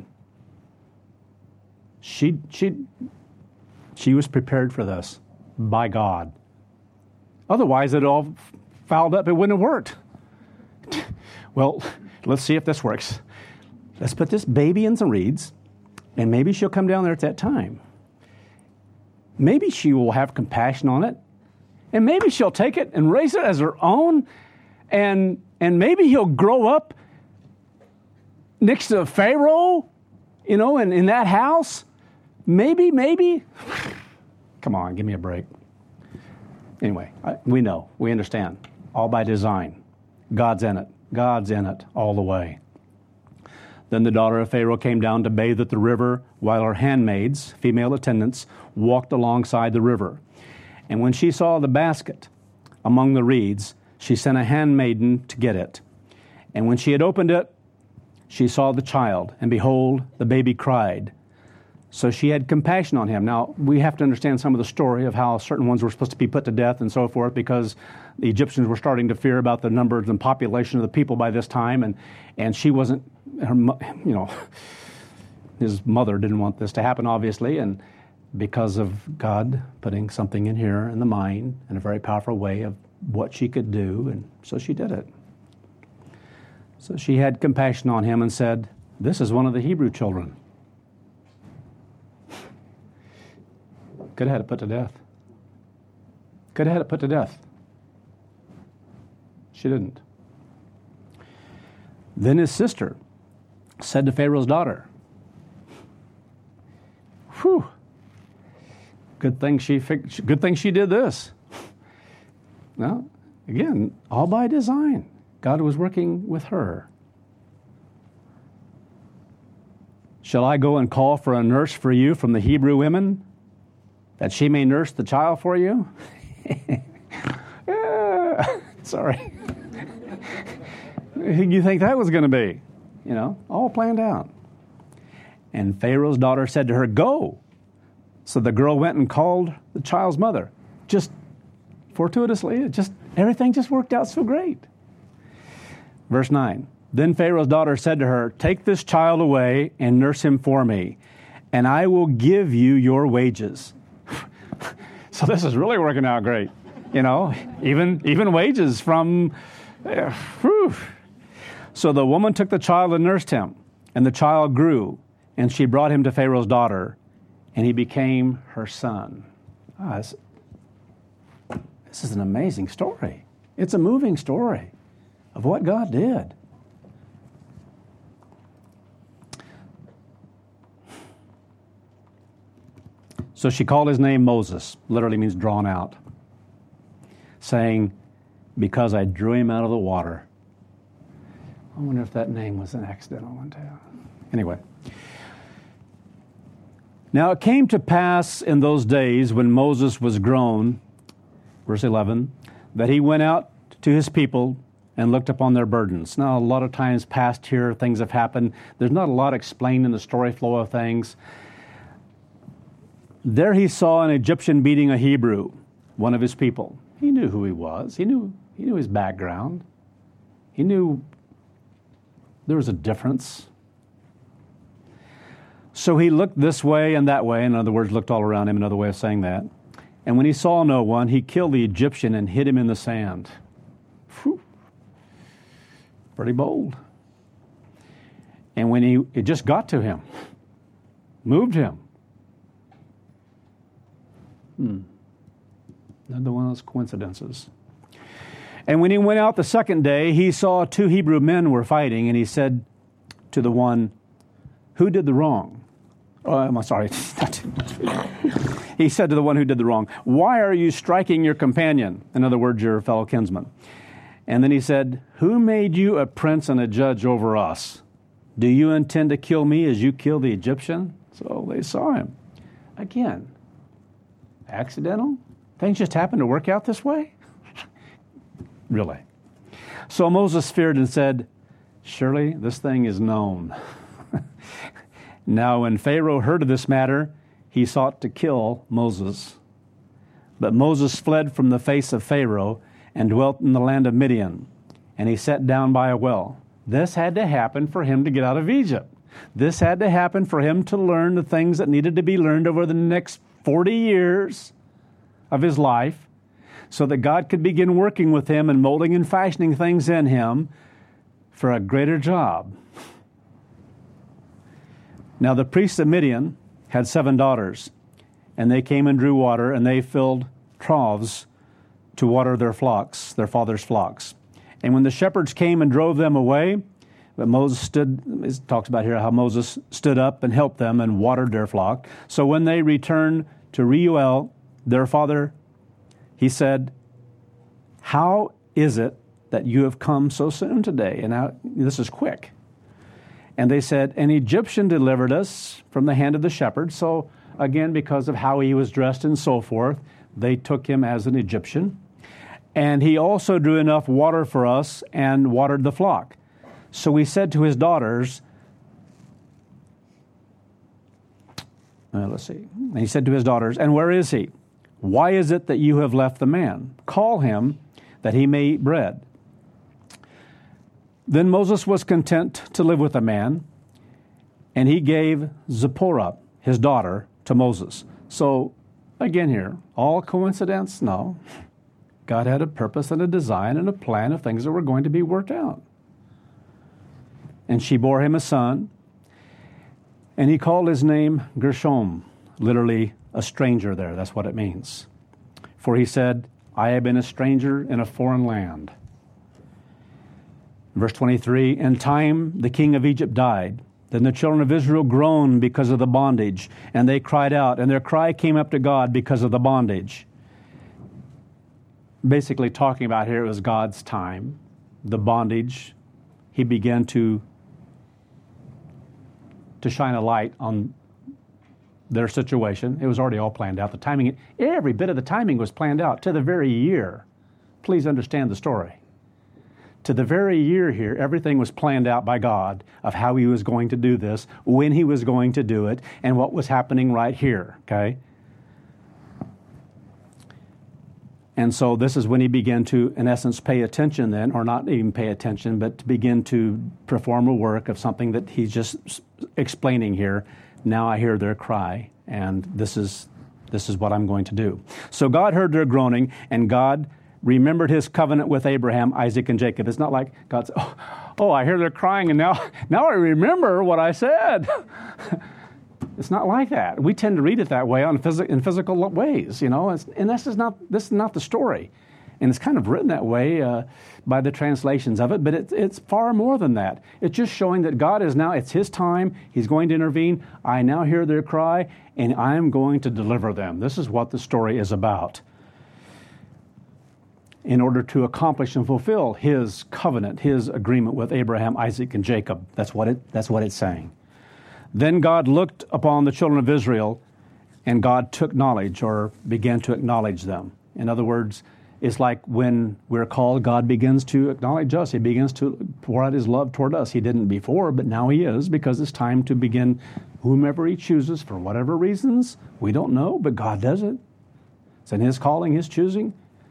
She was prepared for this by God. Otherwise, it all fouled up. It wouldn't have worked. Well, let's see if this works. Let's put this baby in some reeds, and maybe she'll come down there at that time. Maybe she will have compassion on it, and maybe she'll take it and raise it as her own, and maybe he'll grow up next to Pharaoh, in that house. Maybe. Come on, give me a break. Anyway, we know, we understand. All by design. God's in it all the way. Then the daughter of Pharaoh came down to bathe at the river, while her handmaids, female attendants, walked alongside the river. And when she saw the basket among the reeds, she sent a handmaiden to get it. And when she had opened it, she saw the child, and behold, the baby cried. So she had compassion on him. Now, we have to understand some of the story of how certain ones were supposed to be put to death and so forth, because the Egyptians were starting to fear about the numbers and population of the people by this time, and she wasn't, his mother didn't want this to happen, obviously, and because of God putting something in here in the mind in a very powerful way of what she could do, and so she did it. So she had compassion on him and said, "This is one of the Hebrew children." Could have had it put to death. She didn't. Then his sister said to Pharaoh's daughter, "Whew, good thing she did this." Now, again, all by design. God was working with her. "Shall I go and call for a nurse for you from the Hebrew women, that she may nurse the child for you?" Sorry. Who do you think that was going to be? All planned out. And Pharaoh's daughter said to her, "Go." So the girl went and called the child's mother. Just fortuitously, everything just worked out so great. Verse 9. Then Pharaoh's daughter said to her, "Take this child away and nurse him for me, and I will give you your wages." So this is really working out great. Even wages from... So the woman took the child and nursed him, and the child grew, and she brought him to Pharaoh's daughter, and he became her son. This is an amazing story. It's a moving story of what God did. So she called his name Moses, literally means drawn out, saying, "Because I drew him out of the water." I wonder if that name was an accidental one too. Anyway. Now it came to pass in those days when Moses was grown, verse 11, that he went out to his people and looked upon their burdens. Now, a lot of times past here, things have happened. There's not a lot explained in the story flow of things. There he saw an Egyptian beating a Hebrew, one of his people. He knew who he was. He knew his background. He knew there was a difference. So he looked this way and that way. In other words, looked all around him, another way of saying that. And when he saw no one, he killed the Egyptian and hid him in the sand. Whew. Pretty bold. And when it just got to him, moved him. Another one of those coincidences. And when he went out the second day, he saw two Hebrew men were fighting, and he said to the one, "Who did the wrong?" Oh, I'm sorry. He said to the one who did the wrong, "Why are you striking your companion?" In other words, your fellow kinsman. And then he said, "Who made you a prince and a judge over us? Do you intend to kill me as you killed the Egyptian?" So they saw him. Again, accidental? Things just happened to work out this way? Really? So Moses feared and said, "Surely this thing is known." Now when Pharaoh heard of this matter, he sought to kill Moses. But Moses fled from the face of Pharaoh and dwelt in the land of Midian. and he sat down by a well. This had to happen for him to get out of Egypt. This had to happen for him to learn the things that needed to be learned over the next 40 years of his life so that God could begin working with him and molding and fashioning things in him for a greater job. Now the priests of Midian had 7 daughters, and they came and drew water, and they filled troughs to water their flocks, their father's flocks. And when the shepherds came and drove them away, but Moses stood, it talks about here how Moses stood up and helped them and watered their flock. So when they returned to Reuel, their father, he said, "How is it that you have come so soon today?" And now, this is quick. And they said, "An Egyptian delivered us from the hand of the shepherds." So again, because of how he was dressed and so forth, they took him as an Egyptian. "And he also drew enough water for us and watered the flock." So he said to his daughters, And he said to his daughters, "And where is he? Why is it that you have left the man? Call him that he may eat bread." Then Moses was content to live with the man, and he gave Zipporah, his daughter, to Moses. So again here, all coincidence? No. God had a purpose and a design and a plan of things that were going to be worked out. And she bore him a son, and he called his name Gershom, literally a stranger there. That's what it means. For he said, "I have been a stranger in a foreign land." Verse 23, "In time the king of Egypt died. Then the children of Israel groaned because of the bondage, and they cried out, and their cry came up to God because of the bondage." Basically talking about here, it was God's time, the bondage. He began to shine a light on their situation. It was already all planned out. The timing, every bit of the timing was planned out to the very year. Please understand the story. To the very year here, everything was planned out by God of how he was going to do this, when he was going to do it, and what was happening right here, okay? And so this is when he began to, in essence, pay attention then, or not even pay attention, but to begin to perform a work of something that he's just explaining here. Now I hear their cry, and this is what I'm going to do. So God heard their groaning, and God remembered his covenant with Abraham, Isaac, and Jacob. It's not like God said, oh, I hear they're crying, and now I remember what I said. It's not like that. We tend to read it that way in physical ways, you know. And this is not the story, and it's kind of written that way by the translations of it. But it's far more than that. It's just showing that God is now. It's His time. He's going to intervene. I now hear their cry, and I am going to deliver them. This is what the story is about. In order to accomplish and fulfill His covenant, His agreement with Abraham, Isaac, and Jacob. That's what it's saying. Then God looked upon the children of Israel, and God took knowledge, or began to acknowledge them. In other words, it's like when we're called, God begins to acknowledge us. He begins to pour out His love toward us. He didn't before, but now He is, because it's time to begin whomever He chooses for whatever reasons. We don't know, but God does it. It's in His calling, His choosing.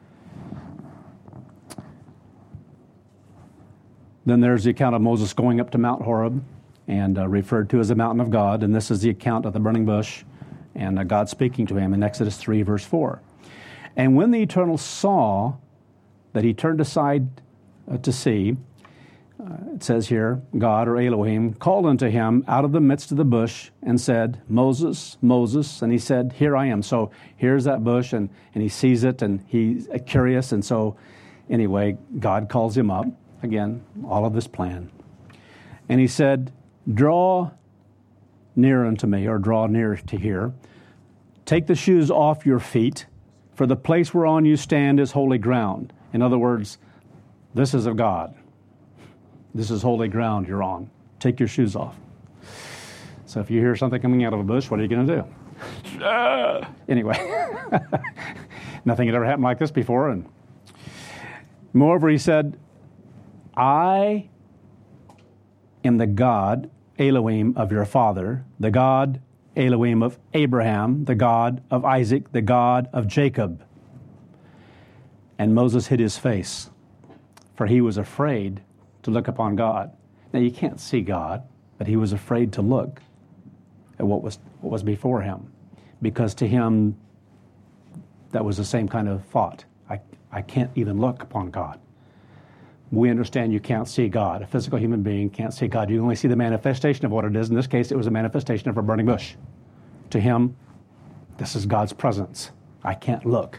Then there's the account of Moses going up to Mount Horeb, and referred to as the mountain of God. And this is the account of the burning bush and God speaking to him in Exodus 3, verse 4. "And when the Eternal saw that he turned aside to see," it says here, God, or Elohim, called unto him out of the midst of the bush and said, "Moses, Moses." And he said, "Here I am." So here's that bush, and he sees it, and he's curious. And so anyway, God calls him up. Again, all of this plan. And he said, "Draw near unto me," or draw near to here. "Take the shoes off your feet, for the place whereon you stand is holy ground." In other words, this is of God. This is holy ground you're on. Take your shoes off. So if you hear something coming out of a bush, what are you going to do? Anyway, nothing had ever happened like this before. And moreover, he said, "I am the God, Elohim, of your father, the God, Elohim, of Abraham, the God of Isaac, the God of Jacob." And Moses hid his face, for he was afraid to look upon God. Now, you can't see God, but he was afraid to look at what was before him, because to him, that was the same kind of thought. I can't even look upon God. We understand you can't see God. A physical human being can't see God. You only see the manifestation of what it is. In this case, it was a manifestation of a burning bush. To him, this is God's presence. I can't look.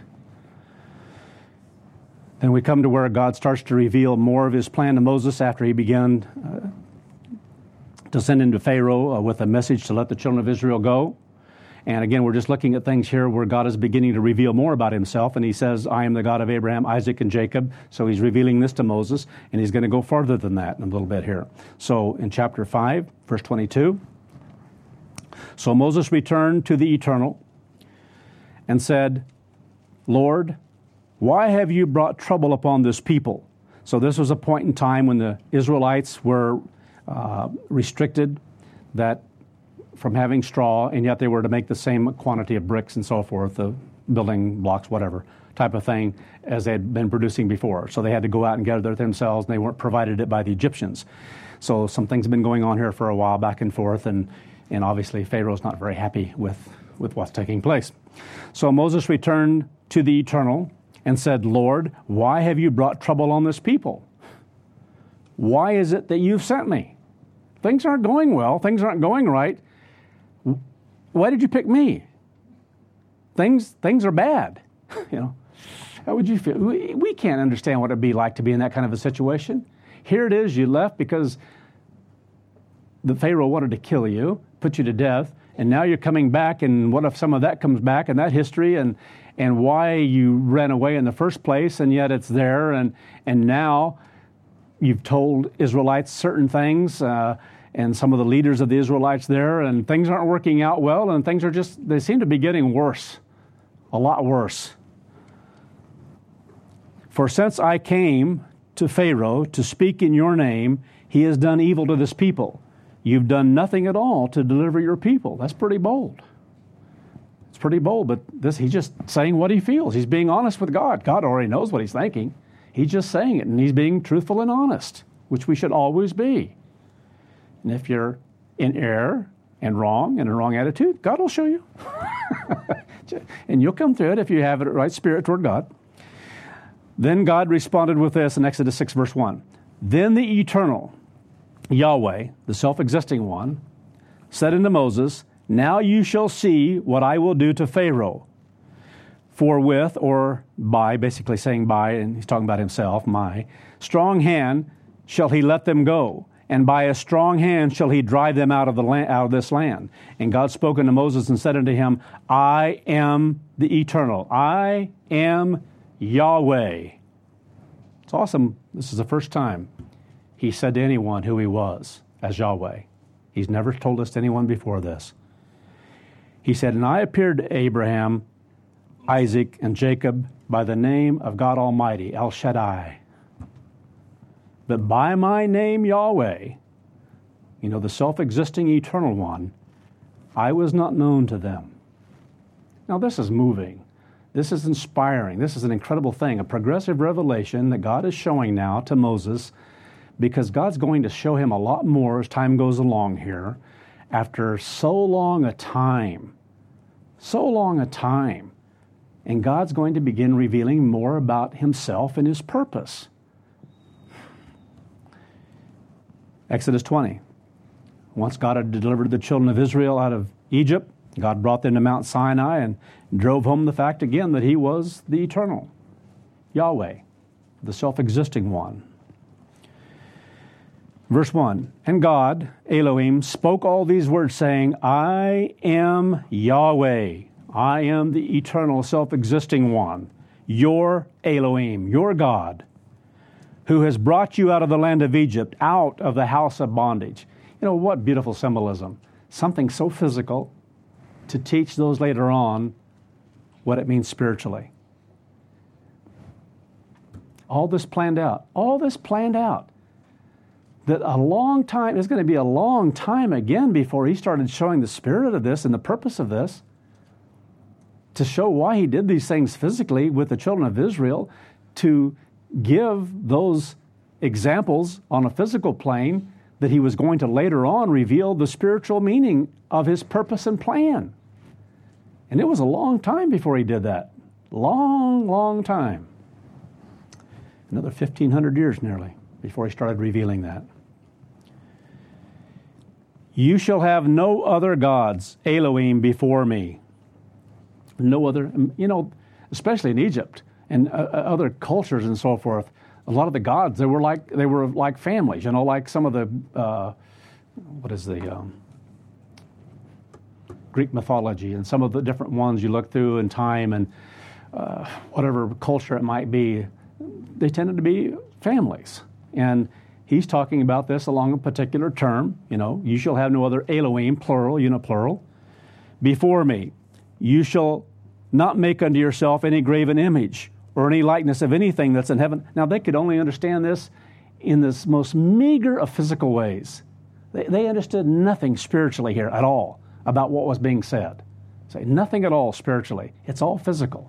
Then we come to where God starts to reveal more of his plan to Moses after he began to send into Pharaoh with a message to let the children of Israel go. And again, we're just looking at things here where God is beginning to reveal more about himself. And he says, I am the God of Abraham, Isaac, and Jacob. So he's revealing this to Moses, and he's going to go farther than that in a little bit here. So in chapter 5, verse 22, so Moses returned to the Eternal and said, Lord, why have you brought trouble upon this people? So this was a point in time when the Israelites were restricted that from having straw, and yet they were to make the same quantity of bricks and so forth, the building blocks, whatever type of thing, as they had been producing before. So they had to go out and gather it themselves, and they weren't provided it by the Egyptians. So some things have been going on here for a while, back and forth, and obviously Pharaoh's not very happy with what's taking place. So Moses returned to the Eternal and said, Lord, why have you brought trouble on this people? Why is it that you've sent me? Things aren't going well. Things aren't going right. Why did you pick me? Things are bad. How would you feel? We can't understand what it'd be like to be in that kind of a situation. Here it is, you left because the Pharaoh wanted to kill you, put you to death, and now you're coming back, and what if some of that comes back, and that history, and why you ran away in the first place, and yet it's there, and now you've told Israelites certain things, and some of the leaders of the Israelites there, and things aren't working out well, and things are they seem to be getting worse, a lot worse. For since I came to Pharaoh to speak in your name, he has done evil to this people. You've done nothing at all to deliver your people. That's pretty bold. It's pretty bold, but he's just saying what he feels. He's being honest with God. God already knows what he's thinking. He's just saying it, and he's being truthful and honest, which we should always be. And if you're in error and wrong and a wrong attitude, God will show you. And you'll come through it if you have the right spirit toward God. Then God responded with this in Exodus 6, verse 1. Then the Eternal, Yahweh, the self-existing one, said unto Moses, now you shall see what I will do to Pharaoh. For with, or by, basically saying by, and he's talking about himself, my strong hand shall he let them go. And by a strong hand shall he drive them out of this land. And God spoke unto Moses and said unto him, I am the Eternal. I am Yahweh. It's awesome. This is the first time he said to anyone who he was as Yahweh. He's never told us to anyone before this. He said, and I appeared to Abraham, Isaac, and Jacob by the name of God Almighty, El Shaddai. But by my name, Yahweh, the self-existing eternal one, I was not known to them. Now, this is moving. This is inspiring. This is an incredible thing, a progressive revelation that God is showing now to Moses, because God's going to show him a lot more as time goes along here after so long a time. And God's going to begin revealing more about himself and his purpose. Exodus 20. Once God had delivered the children of Israel out of Egypt, God brought them to Mount Sinai and drove home the fact again that he was the Eternal, Yahweh, the self-existing one. Verse 1, and God, Elohim, spoke all these words, saying, I am Yahweh. I am the eternal, self-existing one, your Elohim, your God, who has brought you out of the land of Egypt, out of the house of bondage. What beautiful symbolism. Something so physical to teach those later on what it means spiritually. All this planned out. That a long time, it's going to be a long time again before he started showing the spirit of this and the purpose of this, to show why he did these things physically with the children of Israel, to give those examples on a physical plane that he was going to later on reveal the spiritual meaning of his purpose and plan. And it was a long time before he did that. Long, long time. Another 1,500 years nearly before he started revealing that. You shall have no other gods, Elohim, before me. No other, especially in Egypt and other cultures and so forth. A lot of the gods, they were like families, like some of the, Greek mythology and some of the different ones you look through in time and whatever culture it might be, they tended to be families. And he's talking about this along a particular term, you shall have no other Elohim, plural, uniplural, before me. You shall not make unto yourself any graven image or any likeness of anything that's in heaven. Now, they could only understand this in this most meager of physical ways. They understood nothing spiritually here at all about what was being said. Say nothing at all spiritually. It's all physical.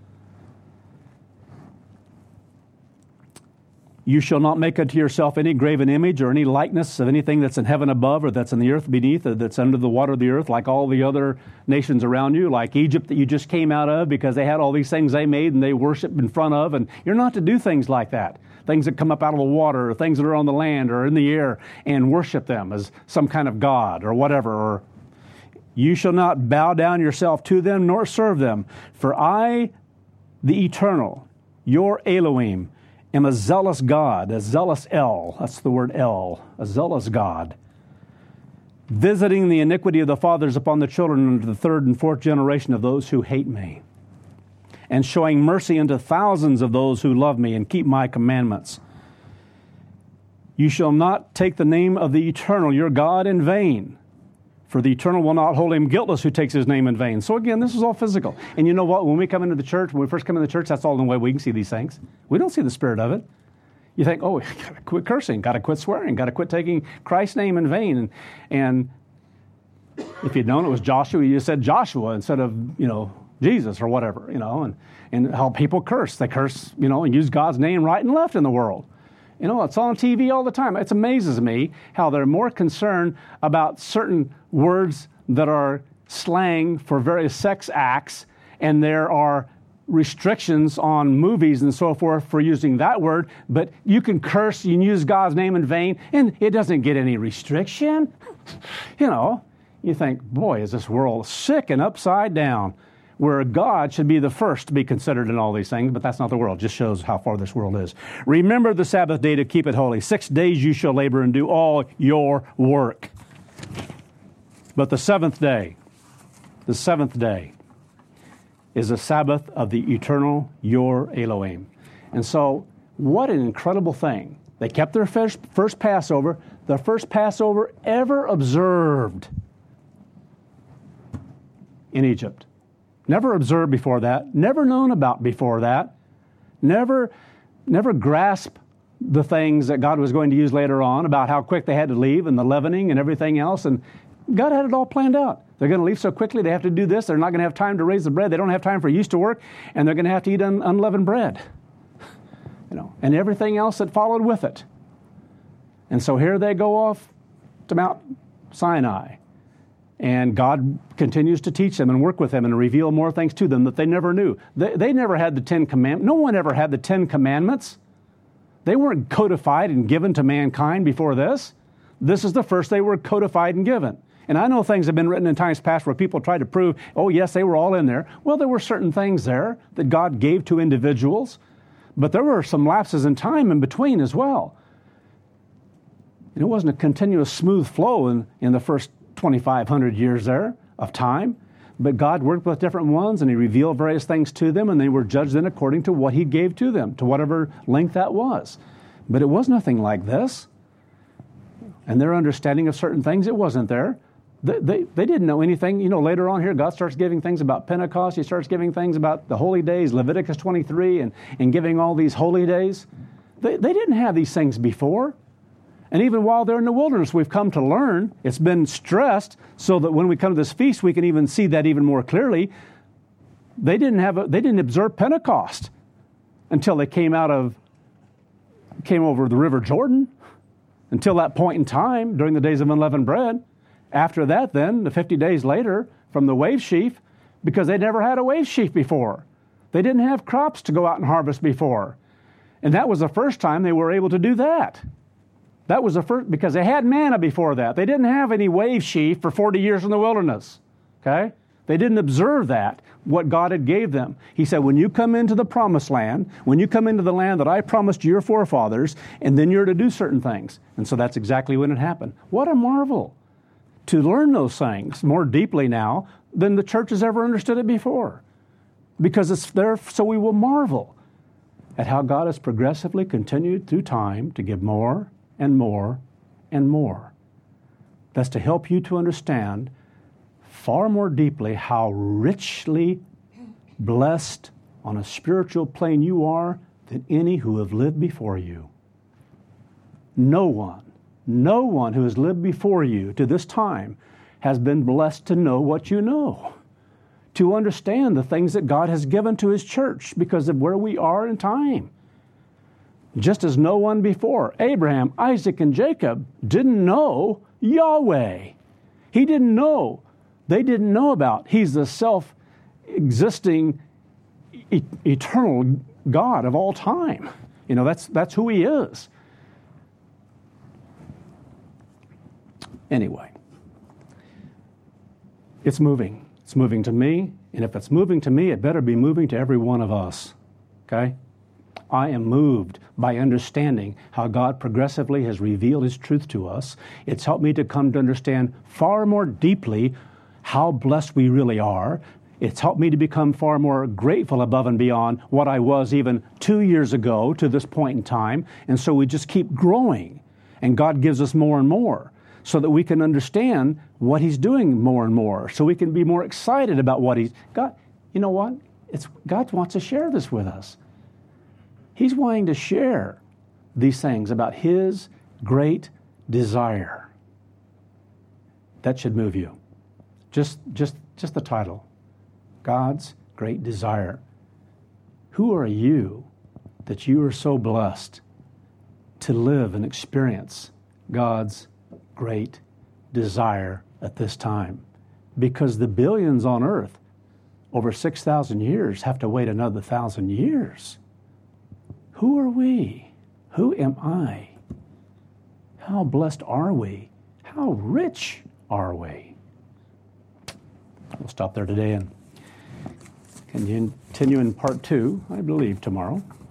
You shall not make unto yourself any graven image or any likeness of anything that's in heaven above or that's in the earth beneath or that's under the water of the earth, like all the other nations around you, like Egypt that you just came out of because they had all these things they made and they worshiped in front of. And you're not to do things like that. Things that come up out of the water or things that are on the land or in the air and worship them as some kind of god or whatever. Or you shall not bow down yourself to them nor serve them. For I, the eternal, your Elohim, am a zealous God, a zealous El, that's the word El, a zealous God, visiting the iniquity of the fathers upon the children unto the third and fourth generation of those who hate me, and showing mercy unto thousands of those who love me and keep my commandments. You shall not take the name of the eternal, your God, in vain, for the eternal will not hold him guiltless who takes his name in vain. So again, this is all physical. And you know what? When we come into the church, when we first come into the church, that's all the way we can see these things. We don't see the spirit of it. You think, got to quit cursing, got to quit swearing, got to quit taking Christ's name in vain. And if you'd known it was Joshua, you said Joshua instead of, Jesus or whatever, and how people curse. They curse, and use God's name right and left in the world. It's on TV all the time. It amazes me how they're more concerned about certain words that are slang for various sex acts, and there are restrictions on movies and so forth for using that word, but you can curse, you can use God's name in vain, and it doesn't get any restriction. You think, boy, is this world sick and upside down, where God should be the first to be considered in all these things, but that's not the world. It just shows how far this world is. Remember the Sabbath day to keep it holy. 6 days you shall labor and do all your work. But the seventh day is the Sabbath of the eternal, your Elohim. And so, what an incredible thing. They kept their first Passover, the first Passover ever observed in Egypt. Never observed before that, never known about before that, never grasped the things that God was going to use later on about how quick they had to leave and the leavening and everything else. And God had it all planned out. They're going to leave so quickly, they have to do this. They're not going to have time to raise the bread. They don't have time for yeast to work, and they're going to have to eat unleavened bread. And everything else that followed with it. And so here they go off to Mount Sinai. And God continues to teach them and work with them and reveal more things to them that they never knew. They never had the 10 Commandments. No one ever had the 10 Commandments. They weren't codified and given to mankind before this. This is the first they were codified and given. And I know things have been written in times past where people tried to prove, yes, they were all in there. Well, there were certain things there that God gave to individuals, but there were some lapses in time in between as well. And it wasn't a continuous smooth flow in the first 2,500 years there of time, but God worked with different ones and He revealed various things to them, and they were judged then according to what He gave to them, to whatever length that was. But it was nothing like this. And their understanding of certain things, it wasn't there. They didn't know anything. Later on here, God starts giving things about Pentecost. He starts giving things about the holy days, Leviticus 23, and giving all these holy days. They didn't have these things before. And even while they're in the wilderness, we've come to learn, it's been stressed so that when we come to this feast, we can even see that even more clearly. They didn't observe Pentecost until they came out of came over the River Jordan until that point in time during the days of unleavened bread. After that, then, the 50 days later, from the wave sheaf, because they never had a wave sheaf before. They didn't have crops to go out and harvest before. And that was the first time they were able to do that. That was the first, because they had manna before that. They didn't have any wave sheaf for 40 years in the wilderness. Okay? They didn't observe that, what God had gave them. He said, when you come into the promised land, when you come into the land that I promised to your forefathers, and then you're to do certain things. And so that's exactly when it happened. What a marvel to learn those things more deeply now than the church has ever understood it before. Because it's there so we will marvel at how God has progressively continued through time to give more and more and more. That's to help you to understand far more deeply how richly blessed on a spiritual plane you are than any who have lived before you. No one who has lived before you to this time has been blessed to know what you know, to understand the things that God has given to His church because of where we are in time. Just as no one before, Abraham, Isaac, and Jacob, didn't know Yahweh. He didn't know. They didn't know about. He's the self-existing, eternal God of all time. You know, that's who He is. Anyway, it's moving. It's moving to me, and if it's moving to me, it better be moving to every one of us. Okay? I am moved by understanding how God progressively has revealed His truth to us. It's helped me to come to understand far more deeply how blessed we really are. It's helped me to become far more grateful above and beyond what I was even 2 years ago to this point in time. And so we just keep growing, and God gives us more and more so that we can understand what He's doing more and more, so we can be more excited about what He's got. You know what? God wants to share this with us. He's wanting to share these things about His great desire. That should move you. Just the title, God's great desire. Who are you that you are so blessed to live and experience God's great desire at this time? Because the billions on earth over 6,000 years have to wait another 1,000 years. Who are we? Who am I? How blessed are we? How rich are we? We'll stop there today and continue in part 2, I believe, tomorrow.